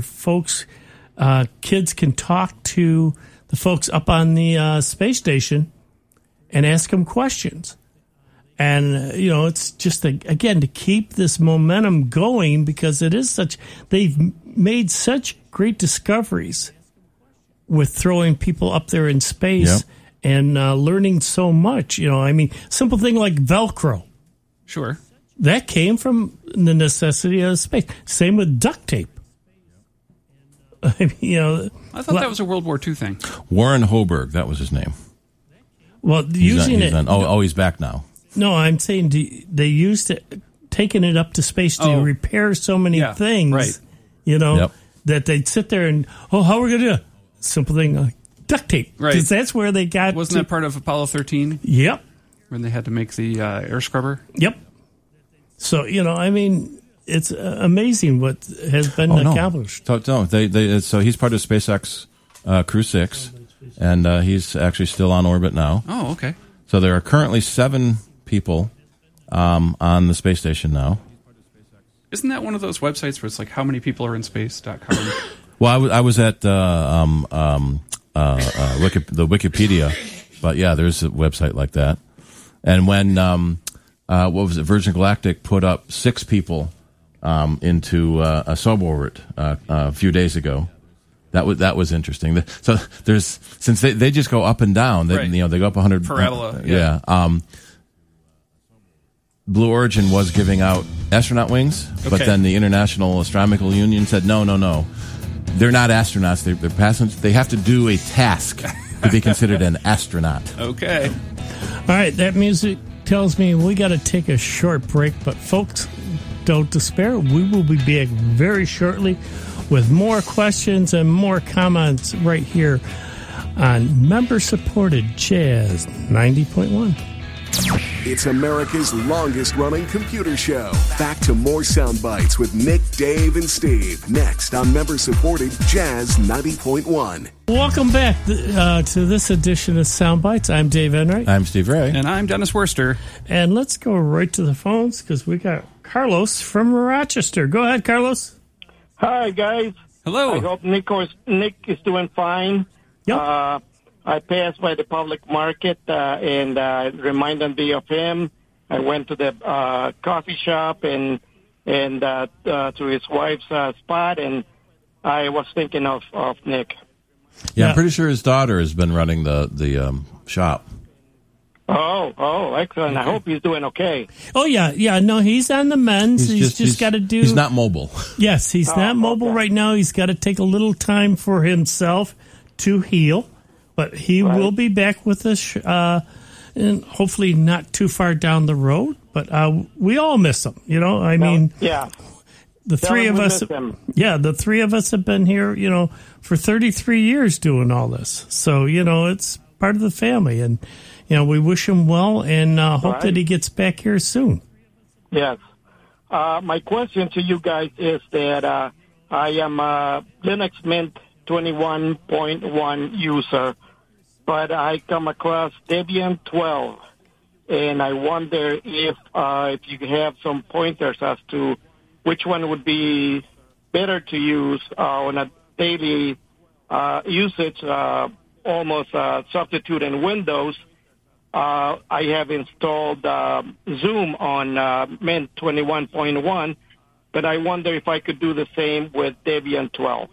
Speaker 2: kids can talk to the folks up on the space station and ask them questions. And, it's just, again, to keep this momentum going, because they've made such great discoveries with throwing people up there in space and learning so much. Simple thing like Velcro.
Speaker 4: Sure.
Speaker 2: That came from the necessity of space. Same with duct tape.
Speaker 4: I thought that was a World War II thing.
Speaker 3: Warren Hoburg, that was his name.
Speaker 2: Well,
Speaker 3: he's back now.
Speaker 2: No, I'm saying they used it, taking it up to space to repair so many things,
Speaker 4: right.
Speaker 2: That they'd sit there and, how are we going to do it? Simple thing like duct tape. Right. Because that's where they got.
Speaker 4: Wasn't that part of Apollo 13?
Speaker 2: Yep.
Speaker 4: When they had to make the air scrubber?
Speaker 2: Yep. So, it's amazing what has been accomplished.
Speaker 3: So he's part of SpaceX Crew 6, and he's actually still on orbit now.
Speaker 4: Oh, okay.
Speaker 3: So there are currently 7 people on the space station now.
Speaker 4: Isn't that one of those websites where it's like how many people are in space.com?
Speaker 3: Well, I was at the Wikipedia, but yeah, there's a website like that. And when what was it? Virgin Galactic put up 6 people into a suborbit a few days ago. That was interesting. So since they just go up and down, they go up 100
Speaker 4: parabola.
Speaker 3: Yeah. Blue Origin was giving out astronaut wings, but then the International Astronomical Union said no. They're not astronauts. They're passengers. They have to do a task to be considered an astronaut.
Speaker 4: Okay.
Speaker 2: All right, that music tells me we got to take a short break, but folks, don't despair. We will be back very shortly with more questions and more comments right here on member-supported Jazz 90.1.
Speaker 1: It's America's longest-running computer show. Back to more sound bites with Nick, Dave, and Steve. Next on member-supported Jazz 90.1.
Speaker 2: Welcome back to this edition of Sound Bites. I'm Dave Enright.
Speaker 3: I'm Steve Ray.
Speaker 4: And I'm Dennis Worster.
Speaker 2: And let's go right to the phones because we got Carlos from Rochester. Go ahead, Carlos.
Speaker 10: Hi, guys.
Speaker 4: Hello.
Speaker 10: I hope Nick is doing fine.
Speaker 2: Yep.
Speaker 10: I passed by the public market and reminded me of him. I went to the coffee shop and to his wife's spot, and I was thinking of Nick.
Speaker 3: Yeah, I'm pretty sure his daughter has been running the shop.
Speaker 10: Oh, excellent. I hope he's doing okay.
Speaker 2: Oh, yeah. No, he's on the mends. He's just got to do...
Speaker 3: He's not mobile.
Speaker 2: Yes, he's not mobile right now. He's got to take a little time for himself to heal. But he will be back with us, and hopefully not too far down the road. But we all miss him, you know. I mean,
Speaker 10: yeah.
Speaker 2: The three of us have been here, for 33 years doing all this. So, it's part of the family, and we wish him well, and hope that he gets back here soon.
Speaker 10: Yes. My question to you guys is that I am a Linux Mint 21.1 user, but I come across Debian 12, and I wonder if you have some pointers as to which one would be better to use on a daily usage, almost substitute in Windows. I have installed Zoom on Mint 21.1, but I wonder if I could do the same with Debian 12.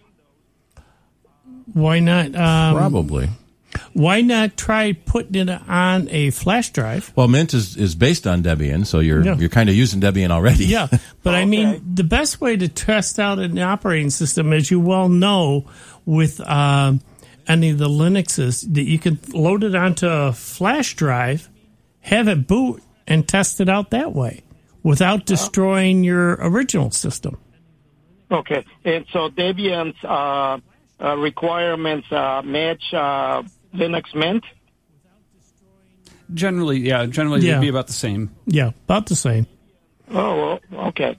Speaker 2: Why not?
Speaker 3: Probably.
Speaker 2: Why not try putting it on a flash drive?
Speaker 3: Well, Mint is based on Debian, so you're kind of using Debian already.
Speaker 2: Yeah, but I mean, the best way to test out an operating system, as you well know, with any of the Linuxes, that you can load it onto a flash drive, have it boot, and test it out that way without destroying your original system.
Speaker 10: Okay, and so Debian's requirements match Linux Mint?
Speaker 4: Generally, they'd be about the same.
Speaker 2: Yeah, about the same.
Speaker 10: Oh, well, okay.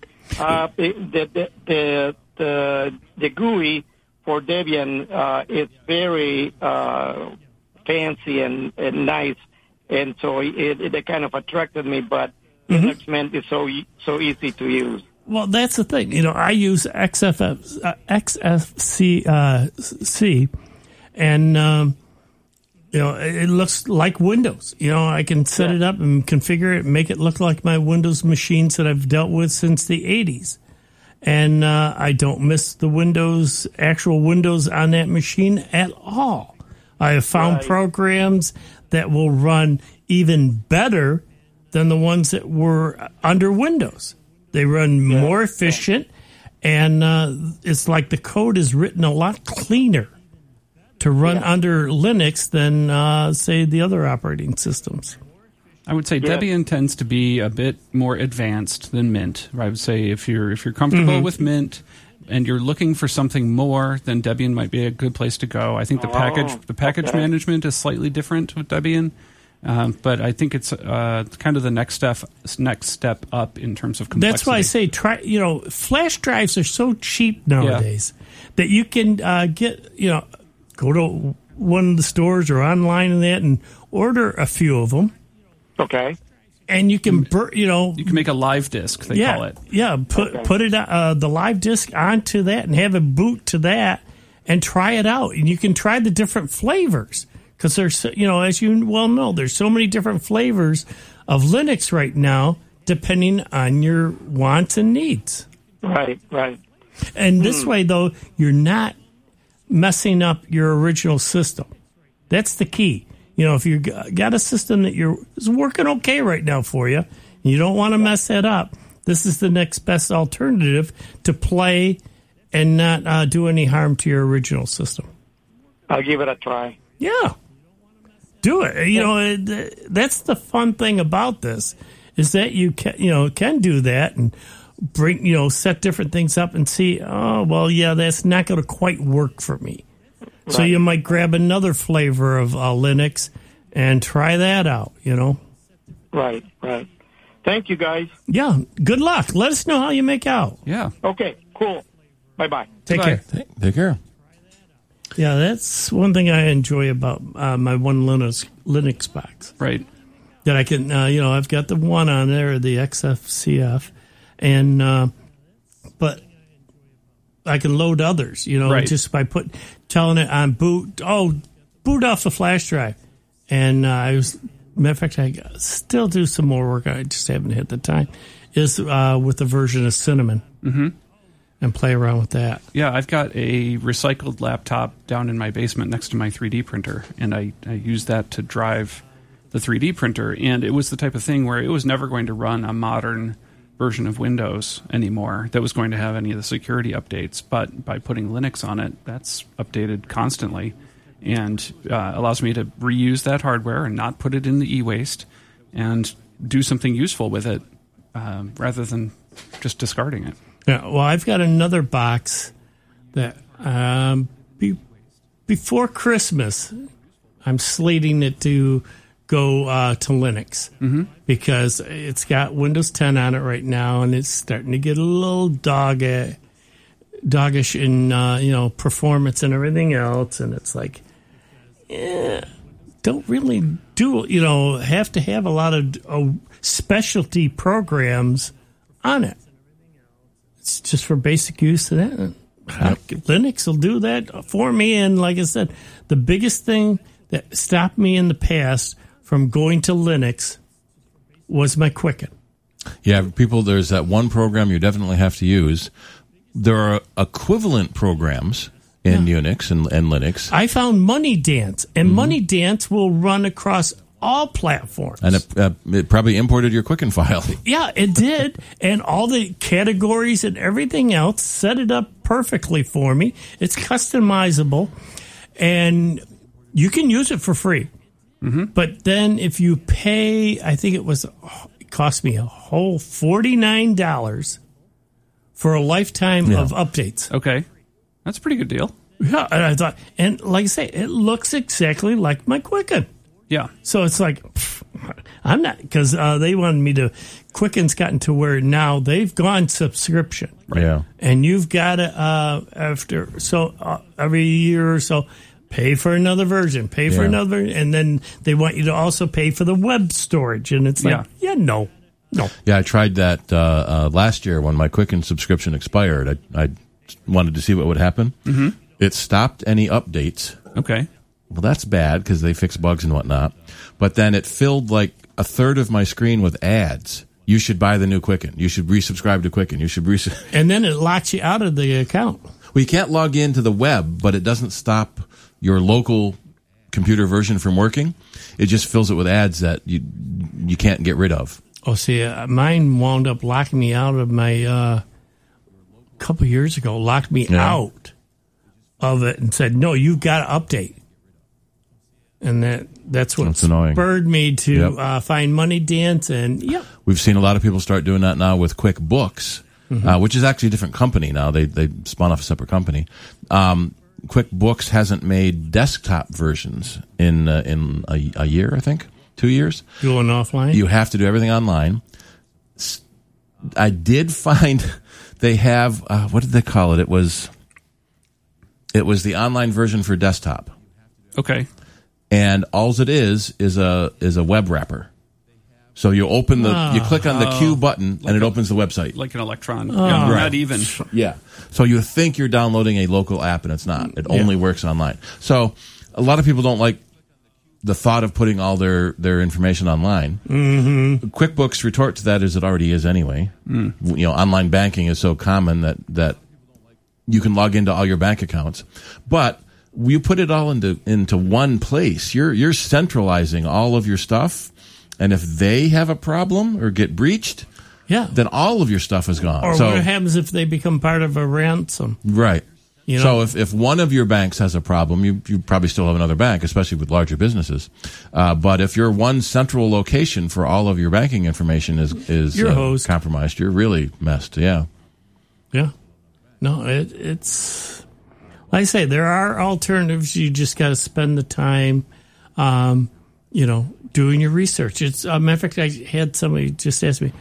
Speaker 10: The GUI for Debian is very fancy and nice, and so it kind of attracted me. But Linux Mint is so easy to use.
Speaker 2: Well, that's the thing. I use XFC, and it looks like Windows. I can set it up and configure it, and make it look like my Windows machines that I've dealt with since the 80s. And I don't miss the actual Windows on that machine at all. I have found programs that will run even better than the ones that were under Windows. They run more efficient, and it's like the code is written a lot cleaner to run under Linux than, say, the other operating systems.
Speaker 4: I would say Debian tends to be a bit more advanced than Mint. I would say if you're comfortable with Mint and you're looking for something more, then Debian might be a good place to go. I think the package management is slightly different with Debian. But I think it's kind of the next step up in terms of complexity.
Speaker 2: That's why I say flash drives are so cheap nowadays that you can go to one of the stores or online and order a few of them.
Speaker 10: Okay.
Speaker 2: And you can
Speaker 4: you can make a live disk, they call it.
Speaker 2: Yeah, put it the live disk onto that and have it boot to that and try it out. And you can try the different flavors. Because there's, as you well know, there's so many different flavors of Linux right now, depending on your wants and needs.
Speaker 10: Right.
Speaker 2: And this way, though, you're not messing up your original system. That's the key. If you got a system that is working okay right now for you, and you don't want to mess that up, this is the next best alternative to play and not do any harm to your original system.
Speaker 10: I'll give it a try.
Speaker 2: Yeah. Do it. That's the fun thing about this is that you can do that and bring, set different things up and see, that's not going to quite work for me. Right. So you might grab another flavor of Linux and try that out,
Speaker 10: Right. Thank you, guys.
Speaker 2: Yeah, good luck. Let us know how you make out.
Speaker 4: Yeah.
Speaker 10: Okay, cool. Bye-bye.
Speaker 2: Take care.
Speaker 3: Take care.
Speaker 2: Yeah, that's one thing I enjoy about my one Linux box.
Speaker 4: Right.
Speaker 2: That I can, I've got the one on there, the XFCF, and but I can load others,
Speaker 4: Right.
Speaker 2: just by telling it on boot off the flash drive. And matter of fact, I still do some more work. I just haven't hit the time. Is with the version of Cinnamon. Mm-hmm. And play around with that.
Speaker 4: Yeah, I've got a recycled laptop down in my basement next to my 3D printer, and I use that to drive the 3D printer. And it was the type of thing where it was never going to run a modern version of Windows anymore that was going to have any of the security updates. But by putting Linux on it, that's updated constantly and allows me to reuse that hardware and not put it in the e-waste and do something useful with it rather than just discarding it.
Speaker 2: Yeah, well, I've got another box that before Christmas, I'm slating it to go to Linux because it's got Windows 10 on it right now, and it's starting to get a little doggish in performance and everything else, and it's like, don't really have to have a lot of specialty programs on it. It's just for basic use of that. Linux will do that for me. And like I said, the biggest thing that stopped me in the past from going to Linux was my Quicken.
Speaker 3: Yeah, there's that one program you definitely have to use. There are equivalent programs in Unix and Linux.
Speaker 2: I found Money Dance, and Money Dance will run across all platforms.
Speaker 3: And it probably imported your Quicken file.
Speaker 2: Yeah, it did. And all the categories and everything else set it up perfectly for me. It's customizable. And you can use it for free. Mm-hmm. But then if you pay, I think it cost me a whole $49 for a lifetime of updates.
Speaker 4: Okay. That's a pretty good deal.
Speaker 2: Yeah, and I thought, and like I say, it looks exactly like my Quicken.
Speaker 4: Yeah.
Speaker 2: So it's like, I'm not, because they wanted me to, Quicken's gotten to where now they've gone subscription.
Speaker 3: Right? Yeah.
Speaker 2: And you've got to, every year or so, pay for another version, and then they want you to also pay for the web storage. And it's like, no.
Speaker 3: Yeah, I tried that last year when my Quicken subscription expired. I wanted to see what would happen. Mm-hmm. It stopped any updates.
Speaker 4: Okay.
Speaker 3: Well, that's bad because they fix bugs and whatnot. But then it filled like a third of my screen with ads. You should buy the new Quicken. You should resubscribe to Quicken. You should
Speaker 2: And then it locks you out of the account.
Speaker 3: Well, you can't log into the web, but it doesn't stop your local computer version from working. It just fills it with ads that you can't get rid of.
Speaker 2: Oh, see, mine wound up locking me out of my, a couple years ago, locked me out of it and said, no, you've got to update. And that's what spurred me to find Money Dance. And
Speaker 3: we've seen a lot of people start doing that now with QuickBooks, which is actually a different company now. They spun off a separate company. QuickBooks hasn't made desktop versions in a year, I think, 2 years.
Speaker 2: Going offline?
Speaker 3: You have to do everything online. I did find they have what did they call it? It was the online version for desktop.
Speaker 4: Okay.
Speaker 3: And all it is a web wrapper. So you open you click on the Q button and it opens the website.
Speaker 4: Like an Electron. Not even.
Speaker 3: Yeah. So you think you're downloading a local app and it's not. It only works online. So a lot of people don't like the thought of putting all their information online. Mm-hmm. QuickBooks retort to that as it already is anyway. Online banking is so common that you can log into all your bank accounts. But you put it all into one place. You're centralizing all of your stuff, and if they have a problem or get breached, then all of your stuff is gone.
Speaker 2: Or what happens if they become part of a ransom?
Speaker 3: Right. So if one of your banks has a problem, you probably still have another bank, especially with larger businesses. But if your one central location for all of your banking information is compromised, you're really messed. Yeah.
Speaker 2: Yeah. No, it's like I say, there are alternatives. You just got to spend the time. doing your research. It's a matter of fact, I had somebody just ask me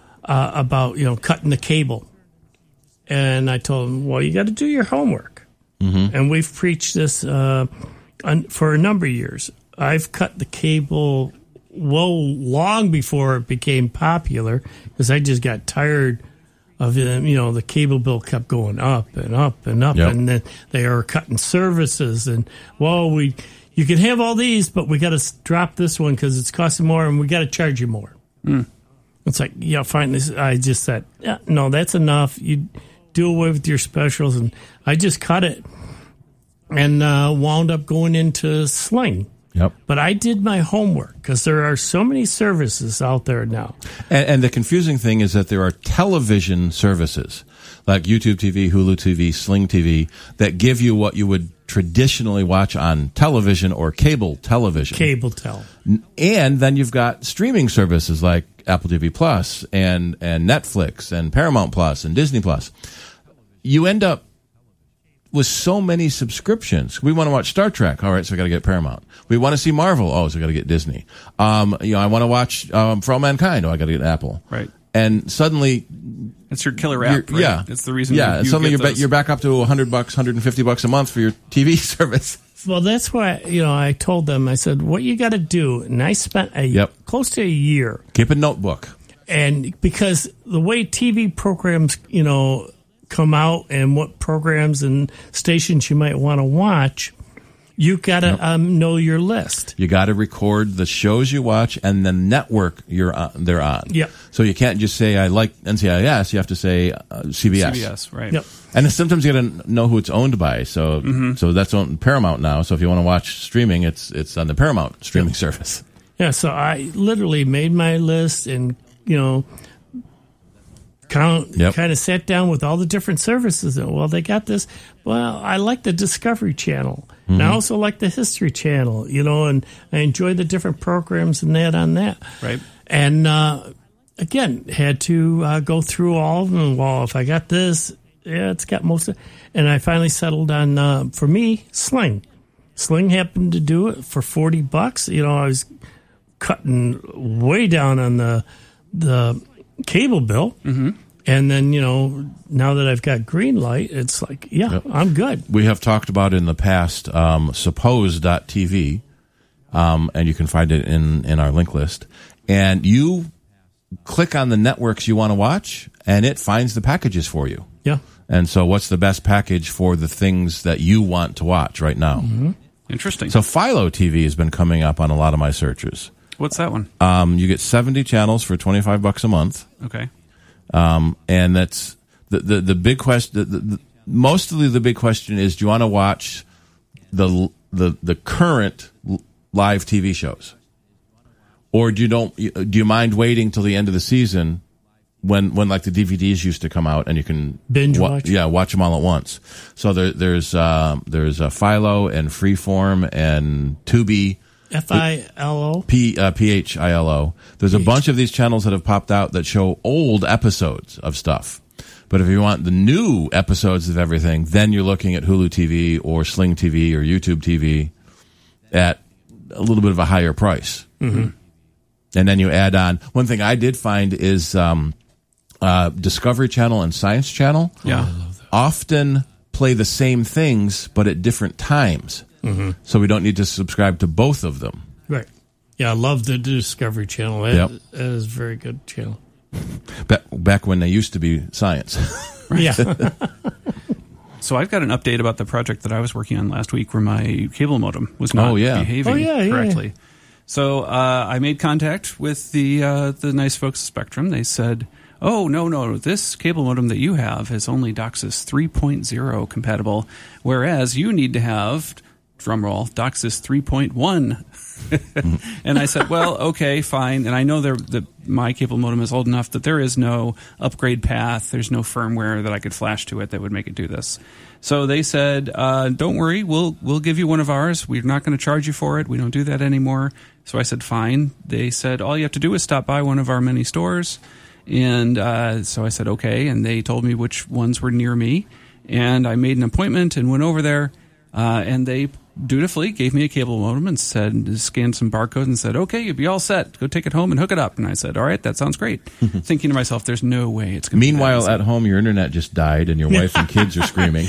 Speaker 2: about cutting the cable, and I told them, well, you got to do your homework. Mm-hmm. And we've preached this for a number of years. I've cut the cable long before it became popular because I just got tired of it. The cable bill kept going up and up and up, and then they are cutting services, and you can have all these, but we got to drop this one because it's costing more, and we got to charge you more. Mm. It's like, fine. This I just said, no, that's enough. You do away with your specials, and I just cut it and wound up going into Sling.
Speaker 3: Yep.
Speaker 2: But I did my homework because there are so many services out there now.
Speaker 3: And the confusing thing is that there are television services like YouTube TV, Hulu TV, Sling TV that give you what you would traditionally watch on television or cable television.
Speaker 2: Cable tel.
Speaker 3: And then you've got streaming services like Apple TV Plus and Netflix and Paramount Plus and Disney Plus. You end up with so many subscriptions. We want to watch Star Trek. All right, so we got to get Paramount. We want to see Marvel. Oh, so we got to get Disney. I want to watch For All Mankind. Oh, I got to get Apple.
Speaker 4: Right.
Speaker 3: And suddenly,
Speaker 4: it's your killer app. Right?
Speaker 3: Yeah,
Speaker 4: it's the reason.
Speaker 3: Yeah, and suddenly you're back up to $100, $150 a month for your TV service.
Speaker 2: Well, that's why I told them. I said, what you got to do, and I spent close to a year.
Speaker 3: Keep a notebook.
Speaker 2: And because the way TV programs, come out and what programs and stations you might want to watch, you got to know your list.
Speaker 3: You got to record the shows you watch and the network they're on.
Speaker 2: Yep.
Speaker 3: So you can't just say, I like NCIS. You have to say CBS.
Speaker 4: CBS, right.
Speaker 2: Yep.
Speaker 3: And sometimes you got to know who it's owned by. So so that's on Paramount now. So if you want to watch streaming, it's on the Paramount streaming service.
Speaker 2: Yeah, so I literally made my list and, kind of sat down with all the different services. Well, they got this. Well, I like the Discovery Channel. Mm-hmm. And I also like the History Channel, and I enjoy the different programs and that on that.
Speaker 4: Right.
Speaker 2: And, again, had to go through all of them. Well, if I got this, it's got most of it. And I finally settled on, for me, Sling. Sling happened to do it for $40. I was cutting way down on the cable bill. Mm-hmm. And then, now that I've got green light, it's like, I'm good.
Speaker 3: We have talked about in the past Suppose.tv, and you can find it in our link list. And you click on the networks you want to watch, and it finds the packages for you.
Speaker 2: Yeah.
Speaker 3: And so what's the best package for the things that you want to watch right now?
Speaker 2: Mm-hmm.
Speaker 4: Interesting.
Speaker 3: So Philo TV has been coming up on a lot of my searches.
Speaker 4: What's that one?
Speaker 3: You get 70 channels for $25 a month.
Speaker 4: Okay.
Speaker 3: And that's the big question. Mostly the big question is, do you want to watch the current live TV shows, or do you mind waiting till the end of the season when like the DVDs used to come out and you can
Speaker 2: binge watch?
Speaker 3: Yeah, watch them all at once. So there's Philo and Freeform and Tubi.
Speaker 2: Philo?
Speaker 3: Philo. There's a bunch of these channels that have popped out that show old episodes of stuff. But if you want the new episodes of everything, then you're looking at Hulu TV or Sling TV or YouTube TV at a little bit of a higher price.
Speaker 2: Mm-hmm.
Speaker 3: And then you add on. One thing I did find is Discovery Channel and Science Channel often play the same things, but at different times.
Speaker 2: Mm-hmm.
Speaker 3: So we don't need to subscribe to both of them.
Speaker 2: Right. Yeah, I love the Discovery Channel. That is a very good channel.
Speaker 3: Back when they used to be science.
Speaker 2: Yeah.
Speaker 4: So I've got an update about the project that I was working on last week where my cable modem was not behaving correctly.
Speaker 2: Yeah.
Speaker 4: So I made contact with the nice folks at Spectrum. They said, oh, no, this cable modem that you have is only DOCSIS 3.0 compatible, whereas you need to have, drumroll, DOCSIS 3.1. And I said, well, okay, fine. And I know that my cable modem is old enough that there is no upgrade path. There's no firmware that I could flash to it that would make it do this. So they said, don't worry, we'll give you one of ours. We're not going to charge you for it. We don't do that anymore. So I said, fine. They said, all you have to do is stop by one of our many stores. And so I said, okay. And they told me which ones were near me. And I made an appointment and went over there. And they dutifully gave me a cable modem and scanned some barcodes and said, okay, you'll be all set. Go take it home and hook it up. And I said, all right, that sounds great. Thinking to myself, there's no way it's going to be
Speaker 3: Meanwhile, at home, your internet just died and your wife and kids are screaming.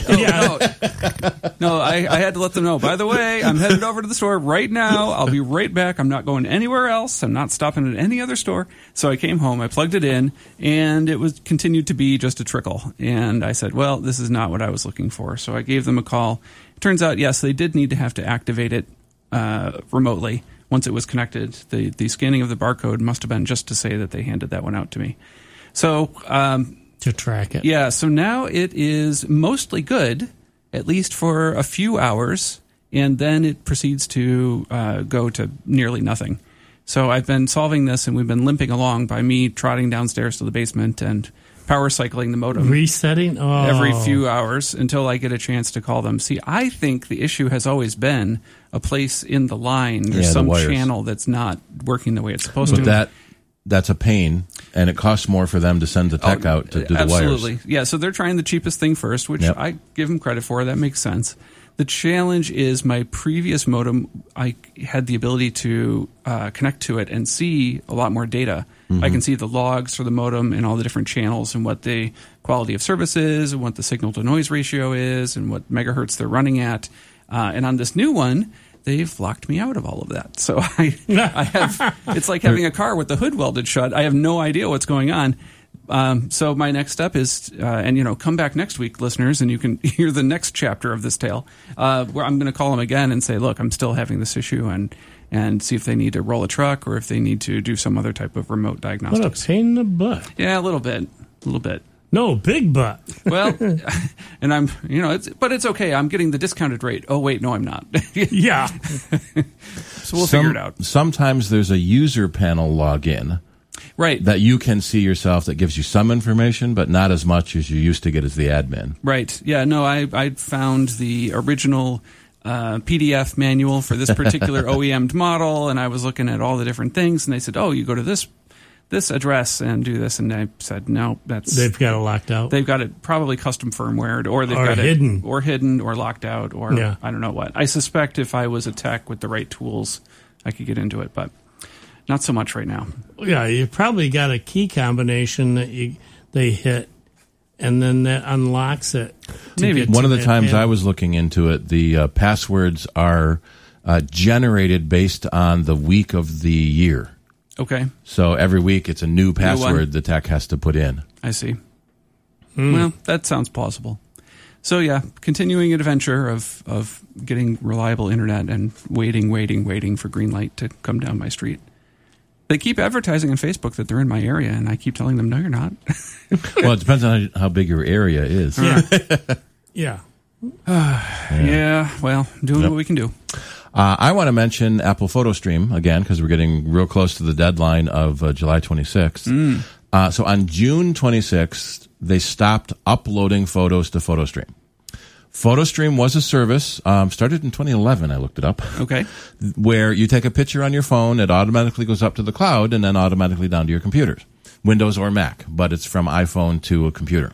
Speaker 4: No, I had to let them know, by the way, I'm headed over to the store right now. I'll be right back. I'm not going anywhere else. I'm not stopping at any other store. So I came home, I plugged it in, and it was continued to be just a trickle. And I said, well, this is not what I was looking for. So I gave them a call. It turns out, yes, they did need to have to activate it remotely once it was connected. The scanning of the barcode must have been just to say that they handed that one out to me. So
Speaker 2: to track it.
Speaker 4: Yeah, so now it is mostly good, at least for a few hours, and then it proceeds to go to nearly nothing. So I've been solving this, and we've been limping along by me trotting downstairs to the basement and power cycling the modem.
Speaker 2: Resetting?
Speaker 4: Every few hours until I get a chance to call them. See, I think the issue has always been a place in the line. There's some channel that's not working the way it's supposed to.
Speaker 3: That's a pain, and it costs more for them to send the tech out to do the wires.
Speaker 4: Absolutely. Yeah, so they're trying the cheapest thing first, which I give them credit for. That makes sense. The challenge is my previous modem, I had the ability to connect to it and see a lot more data. Mm-hmm. I can see the logs for the modem and all the different channels and what the quality of service is and what the signal-to-noise ratio is and what megahertz they're running at. And on this new one, they've locked me out of all of that. So I have, it's like having a car with the hood welded shut. I have no idea what's going on. So my next step is, come back next week, listeners, and you can hear the next chapter of this tale, where I'm going to call them again and say, look, I'm still having this issue, and see if they need to roll a truck or if they need to do some other type of remote diagnostics.
Speaker 2: What a pain in the butt.
Speaker 4: Yeah, a little bit.
Speaker 2: No, big butt.
Speaker 4: Well, and I'm, but it's okay. I'm getting the discounted rate. Oh, wait, no, I'm not.
Speaker 2: Yeah.
Speaker 4: So we'll figure it out.
Speaker 3: Sometimes there's a user panel login.
Speaker 4: Right.
Speaker 3: That you can see yourself that gives you some information, but not as much as you used to get as the admin.
Speaker 4: Right. Yeah, no, I found the original PDF manual for this particular OEM'd model, and I was looking at all the different things, and they said, oh, you go to this address and do this, and I said, no,
Speaker 2: they've got it locked out.
Speaker 4: They've got it probably custom firmwared, or they've got
Speaker 2: hidden.
Speaker 4: Or hidden, or locked out, or I don't know what. I suspect if I was a tech with the right tools, I could get into it, but not so much right now.
Speaker 2: Yeah, you probably got a key combination that they hit, and then that unlocks it.
Speaker 3: Maybe one of the times I was looking into it, the passwords are generated based on the week of the year.
Speaker 4: Okay.
Speaker 3: So every week it's a new password the tech has to put in.
Speaker 4: I see. Well, that sounds plausible. So yeah, continuing adventure of getting reliable internet and waiting for green light to come down my street. They keep advertising on Facebook that they're in my area, and I keep telling them, no, you're not.
Speaker 3: Well, it depends on how big your area is.
Speaker 2: Yeah.
Speaker 4: Yeah, well, doing what we can do.
Speaker 3: I want to mention Apple PhotoStream again, because we're getting real close to the deadline of July 26th. So on June 26th, they stopped uploading photos to PhotoStream. PhotoStream was a service, started in 2011, I looked it up.
Speaker 4: Okay.
Speaker 3: Where you take a picture on your phone, it automatically goes up to the cloud, and then automatically down to your computers, Windows or Mac, but it's from iPhone to a computer.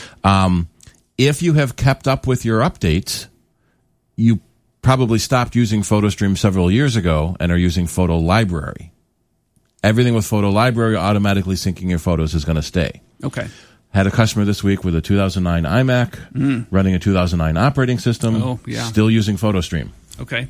Speaker 3: If you have kept up with your updates, you probably stopped using PhotoStream several years ago and are using Photo Library. Everything with Photo Library automatically syncing your photos is going to stay.
Speaker 4: Okay.
Speaker 3: Had a customer this week with a 2009 iMac, running a 2009 operating system, still using PhotoStream.
Speaker 4: Okay.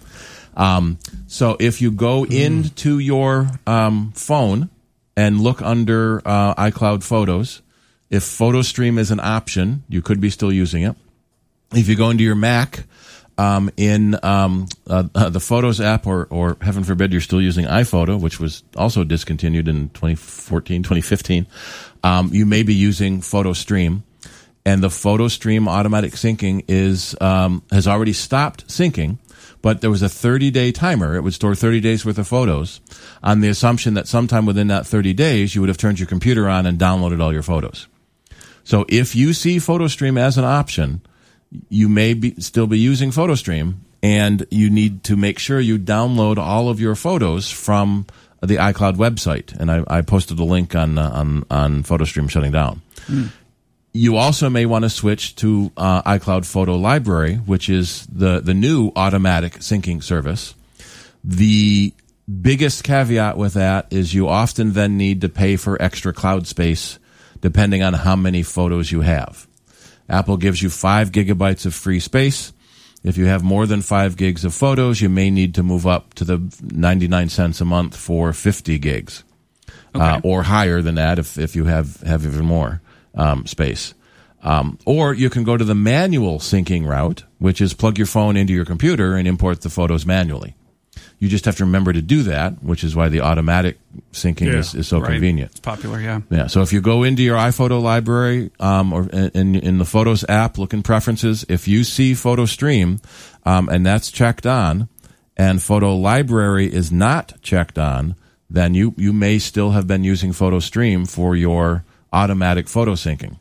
Speaker 3: So if you go into your phone and look under iCloud Photos, if PhotoStream is an option, you could be still using it. If you go into your Mac in the Photos app, or heaven forbid you're still using iPhoto, which was also discontinued in 2015, you may be using PhotoStream, and the PhotoStream automatic syncing has already stopped syncing, but there was a 30-day timer. It would store 30 days worth of photos on the assumption that sometime within that 30 days you would have turned your computer on and downloaded all your photos. So if you see PhotoStream as an option, you may still be using PhotoStream, and you need to make sure you download all of your photos from the iCloud website. And I posted a link on PhotoStream shutting down. You also may want to switch to iCloud Photo Library, which is the new automatic syncing service. The biggest caveat with that is you often then need to pay for extra cloud space depending on how many photos you have. Apple gives you 5 gigabytes of free space. If you have more than 5 gigs of photos, you may need to move up to the 99 cents a month for 50 gigs. Or higher than that if you have even more space. Or you can go to the manual syncing route, which is plug your phone into your computer and import the photos manually. You just have to remember to do that, which is why the automatic syncing is so convenient.
Speaker 4: It's popular, yeah.
Speaker 3: Yeah. So if you go into your iPhoto library or in the Photos app, look in Preferences. If you see Photo Stream and that's checked on, and Photo Library is not checked on, then you may still have been using Photo Stream for your automatic photo syncing.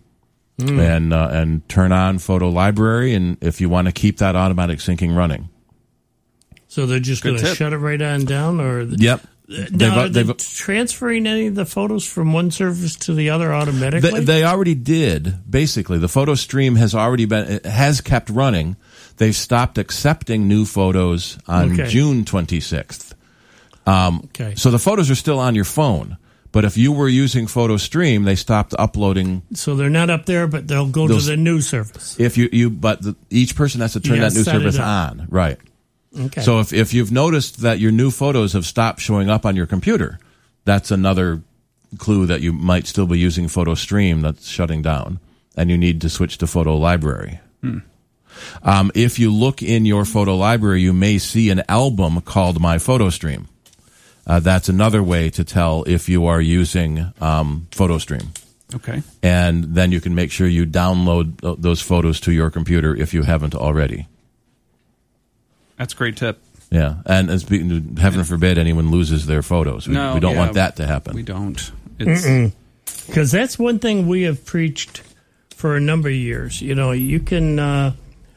Speaker 3: And turn on Photo Library, and if you want to keep that automatic syncing running.
Speaker 2: So they're just going to shut it right on down, or
Speaker 3: yep.
Speaker 2: Now, are they transferring any of the photos from one service to the other automatically?
Speaker 3: They already did. Basically, the photo stream has kept running. They've stopped accepting new photos on June 26th. So the photos are still on your phone. But if you were using Photo Stream, they stopped uploading.
Speaker 2: So they're not up there, but they'll go to the new service.
Speaker 3: If each person has to turn that new service on, right?
Speaker 2: Okay.
Speaker 3: So if you've noticed that your new photos have stopped showing up on your computer, that's another clue that you might still be using Photo Stream that's shutting down, and you need to switch to Photo Library. If you look in your Photo Library, you may see an album called My Photo Stream. That's another way to tell if you are using Photo Stream.
Speaker 4: Okay. And
Speaker 3: then you can make sure you download those photos to your computer if you haven't already.
Speaker 4: That's a great tip.
Speaker 3: Yeah, and heaven forbid anyone loses their photos. We don't want that to happen.
Speaker 4: We don't.
Speaker 2: Because that's one thing we have preached for a number of years. You know, you can,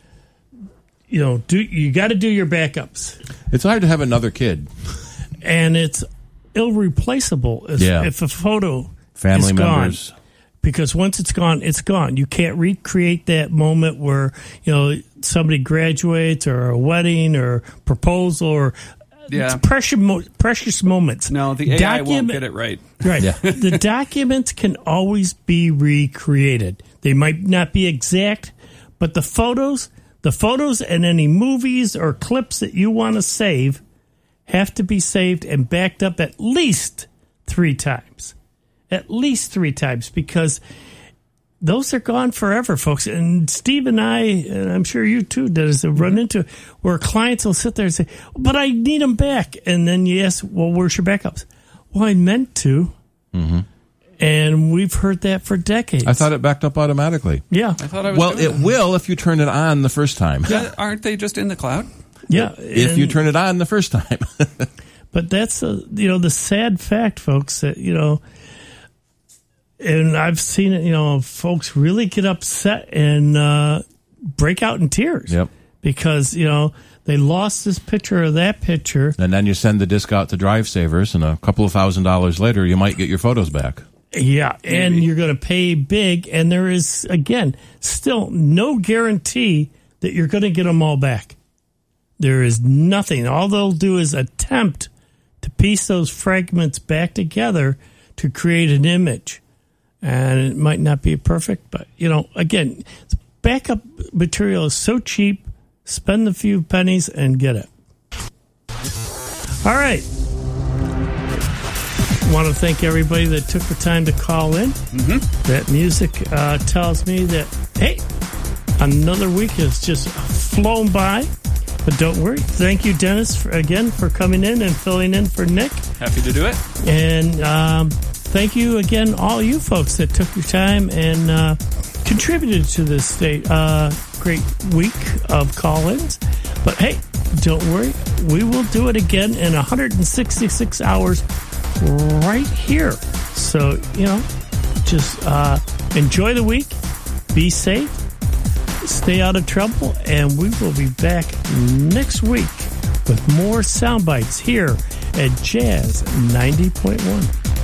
Speaker 2: you got to do your backups.
Speaker 3: It's hard to have another kid.
Speaker 2: And it's irreplaceable if a photo
Speaker 3: family
Speaker 2: is
Speaker 3: members
Speaker 2: gone. Because once it's gone, it's gone. You can't recreate that moment where somebody graduates or a wedding or proposal or it's precious moments.
Speaker 4: No, the AI won't get it right.
Speaker 2: Right. Yeah. The documents can always be recreated. They might not be exact, but the photos and any movies or clips that you want to save have to be saved and backed up at least 3 times. At least 3 times, because those are gone forever, folks. And Steve and I, and I'm sure you too, Dennis, have run into where clients will sit there and say, but I need them back. And then you ask, well, where's your backups? Well, I meant to. Mm-hmm. And we've heard that for decades.
Speaker 3: I thought it backed up automatically.
Speaker 2: Yeah.
Speaker 4: I thought I was
Speaker 3: Well, it will if you turn it on the first time.
Speaker 4: Aren't they just in the cloud?
Speaker 2: Yeah,
Speaker 3: if you turn it on the first time.
Speaker 2: But that's the sad fact, folks. That and I've seen it. Folks really get upset and break out in tears.
Speaker 3: Yep.
Speaker 2: Because they lost this picture or that picture,
Speaker 3: and then you send the disc out to Drive Savers, and a couple of $1,000s later, you might get your photos back.
Speaker 2: Yeah, and you're going to pay big, and there is again still no guarantee that you're going to get them all back. There is nothing. All they'll do is attempt to piece those fragments back together to create an image. And it might not be perfect, but, again, backup material is so cheap. Spend a few pennies and get it. All right. I want to thank everybody that took the time to call in. Mm-hmm. That music tells me that, hey, another week has just flown by. But don't worry. Thank you, Dennis, again, for coming in and filling in for Nick.
Speaker 4: Happy to do it.
Speaker 2: And thank you again, all you folks that took your time and contributed to this great week of call-ins. But hey, don't worry. We will do it again in 166 hours right here. So, just enjoy the week. Be safe. Stay out of trouble, and we will be back next week with more sound bites here at Jazz 90.1.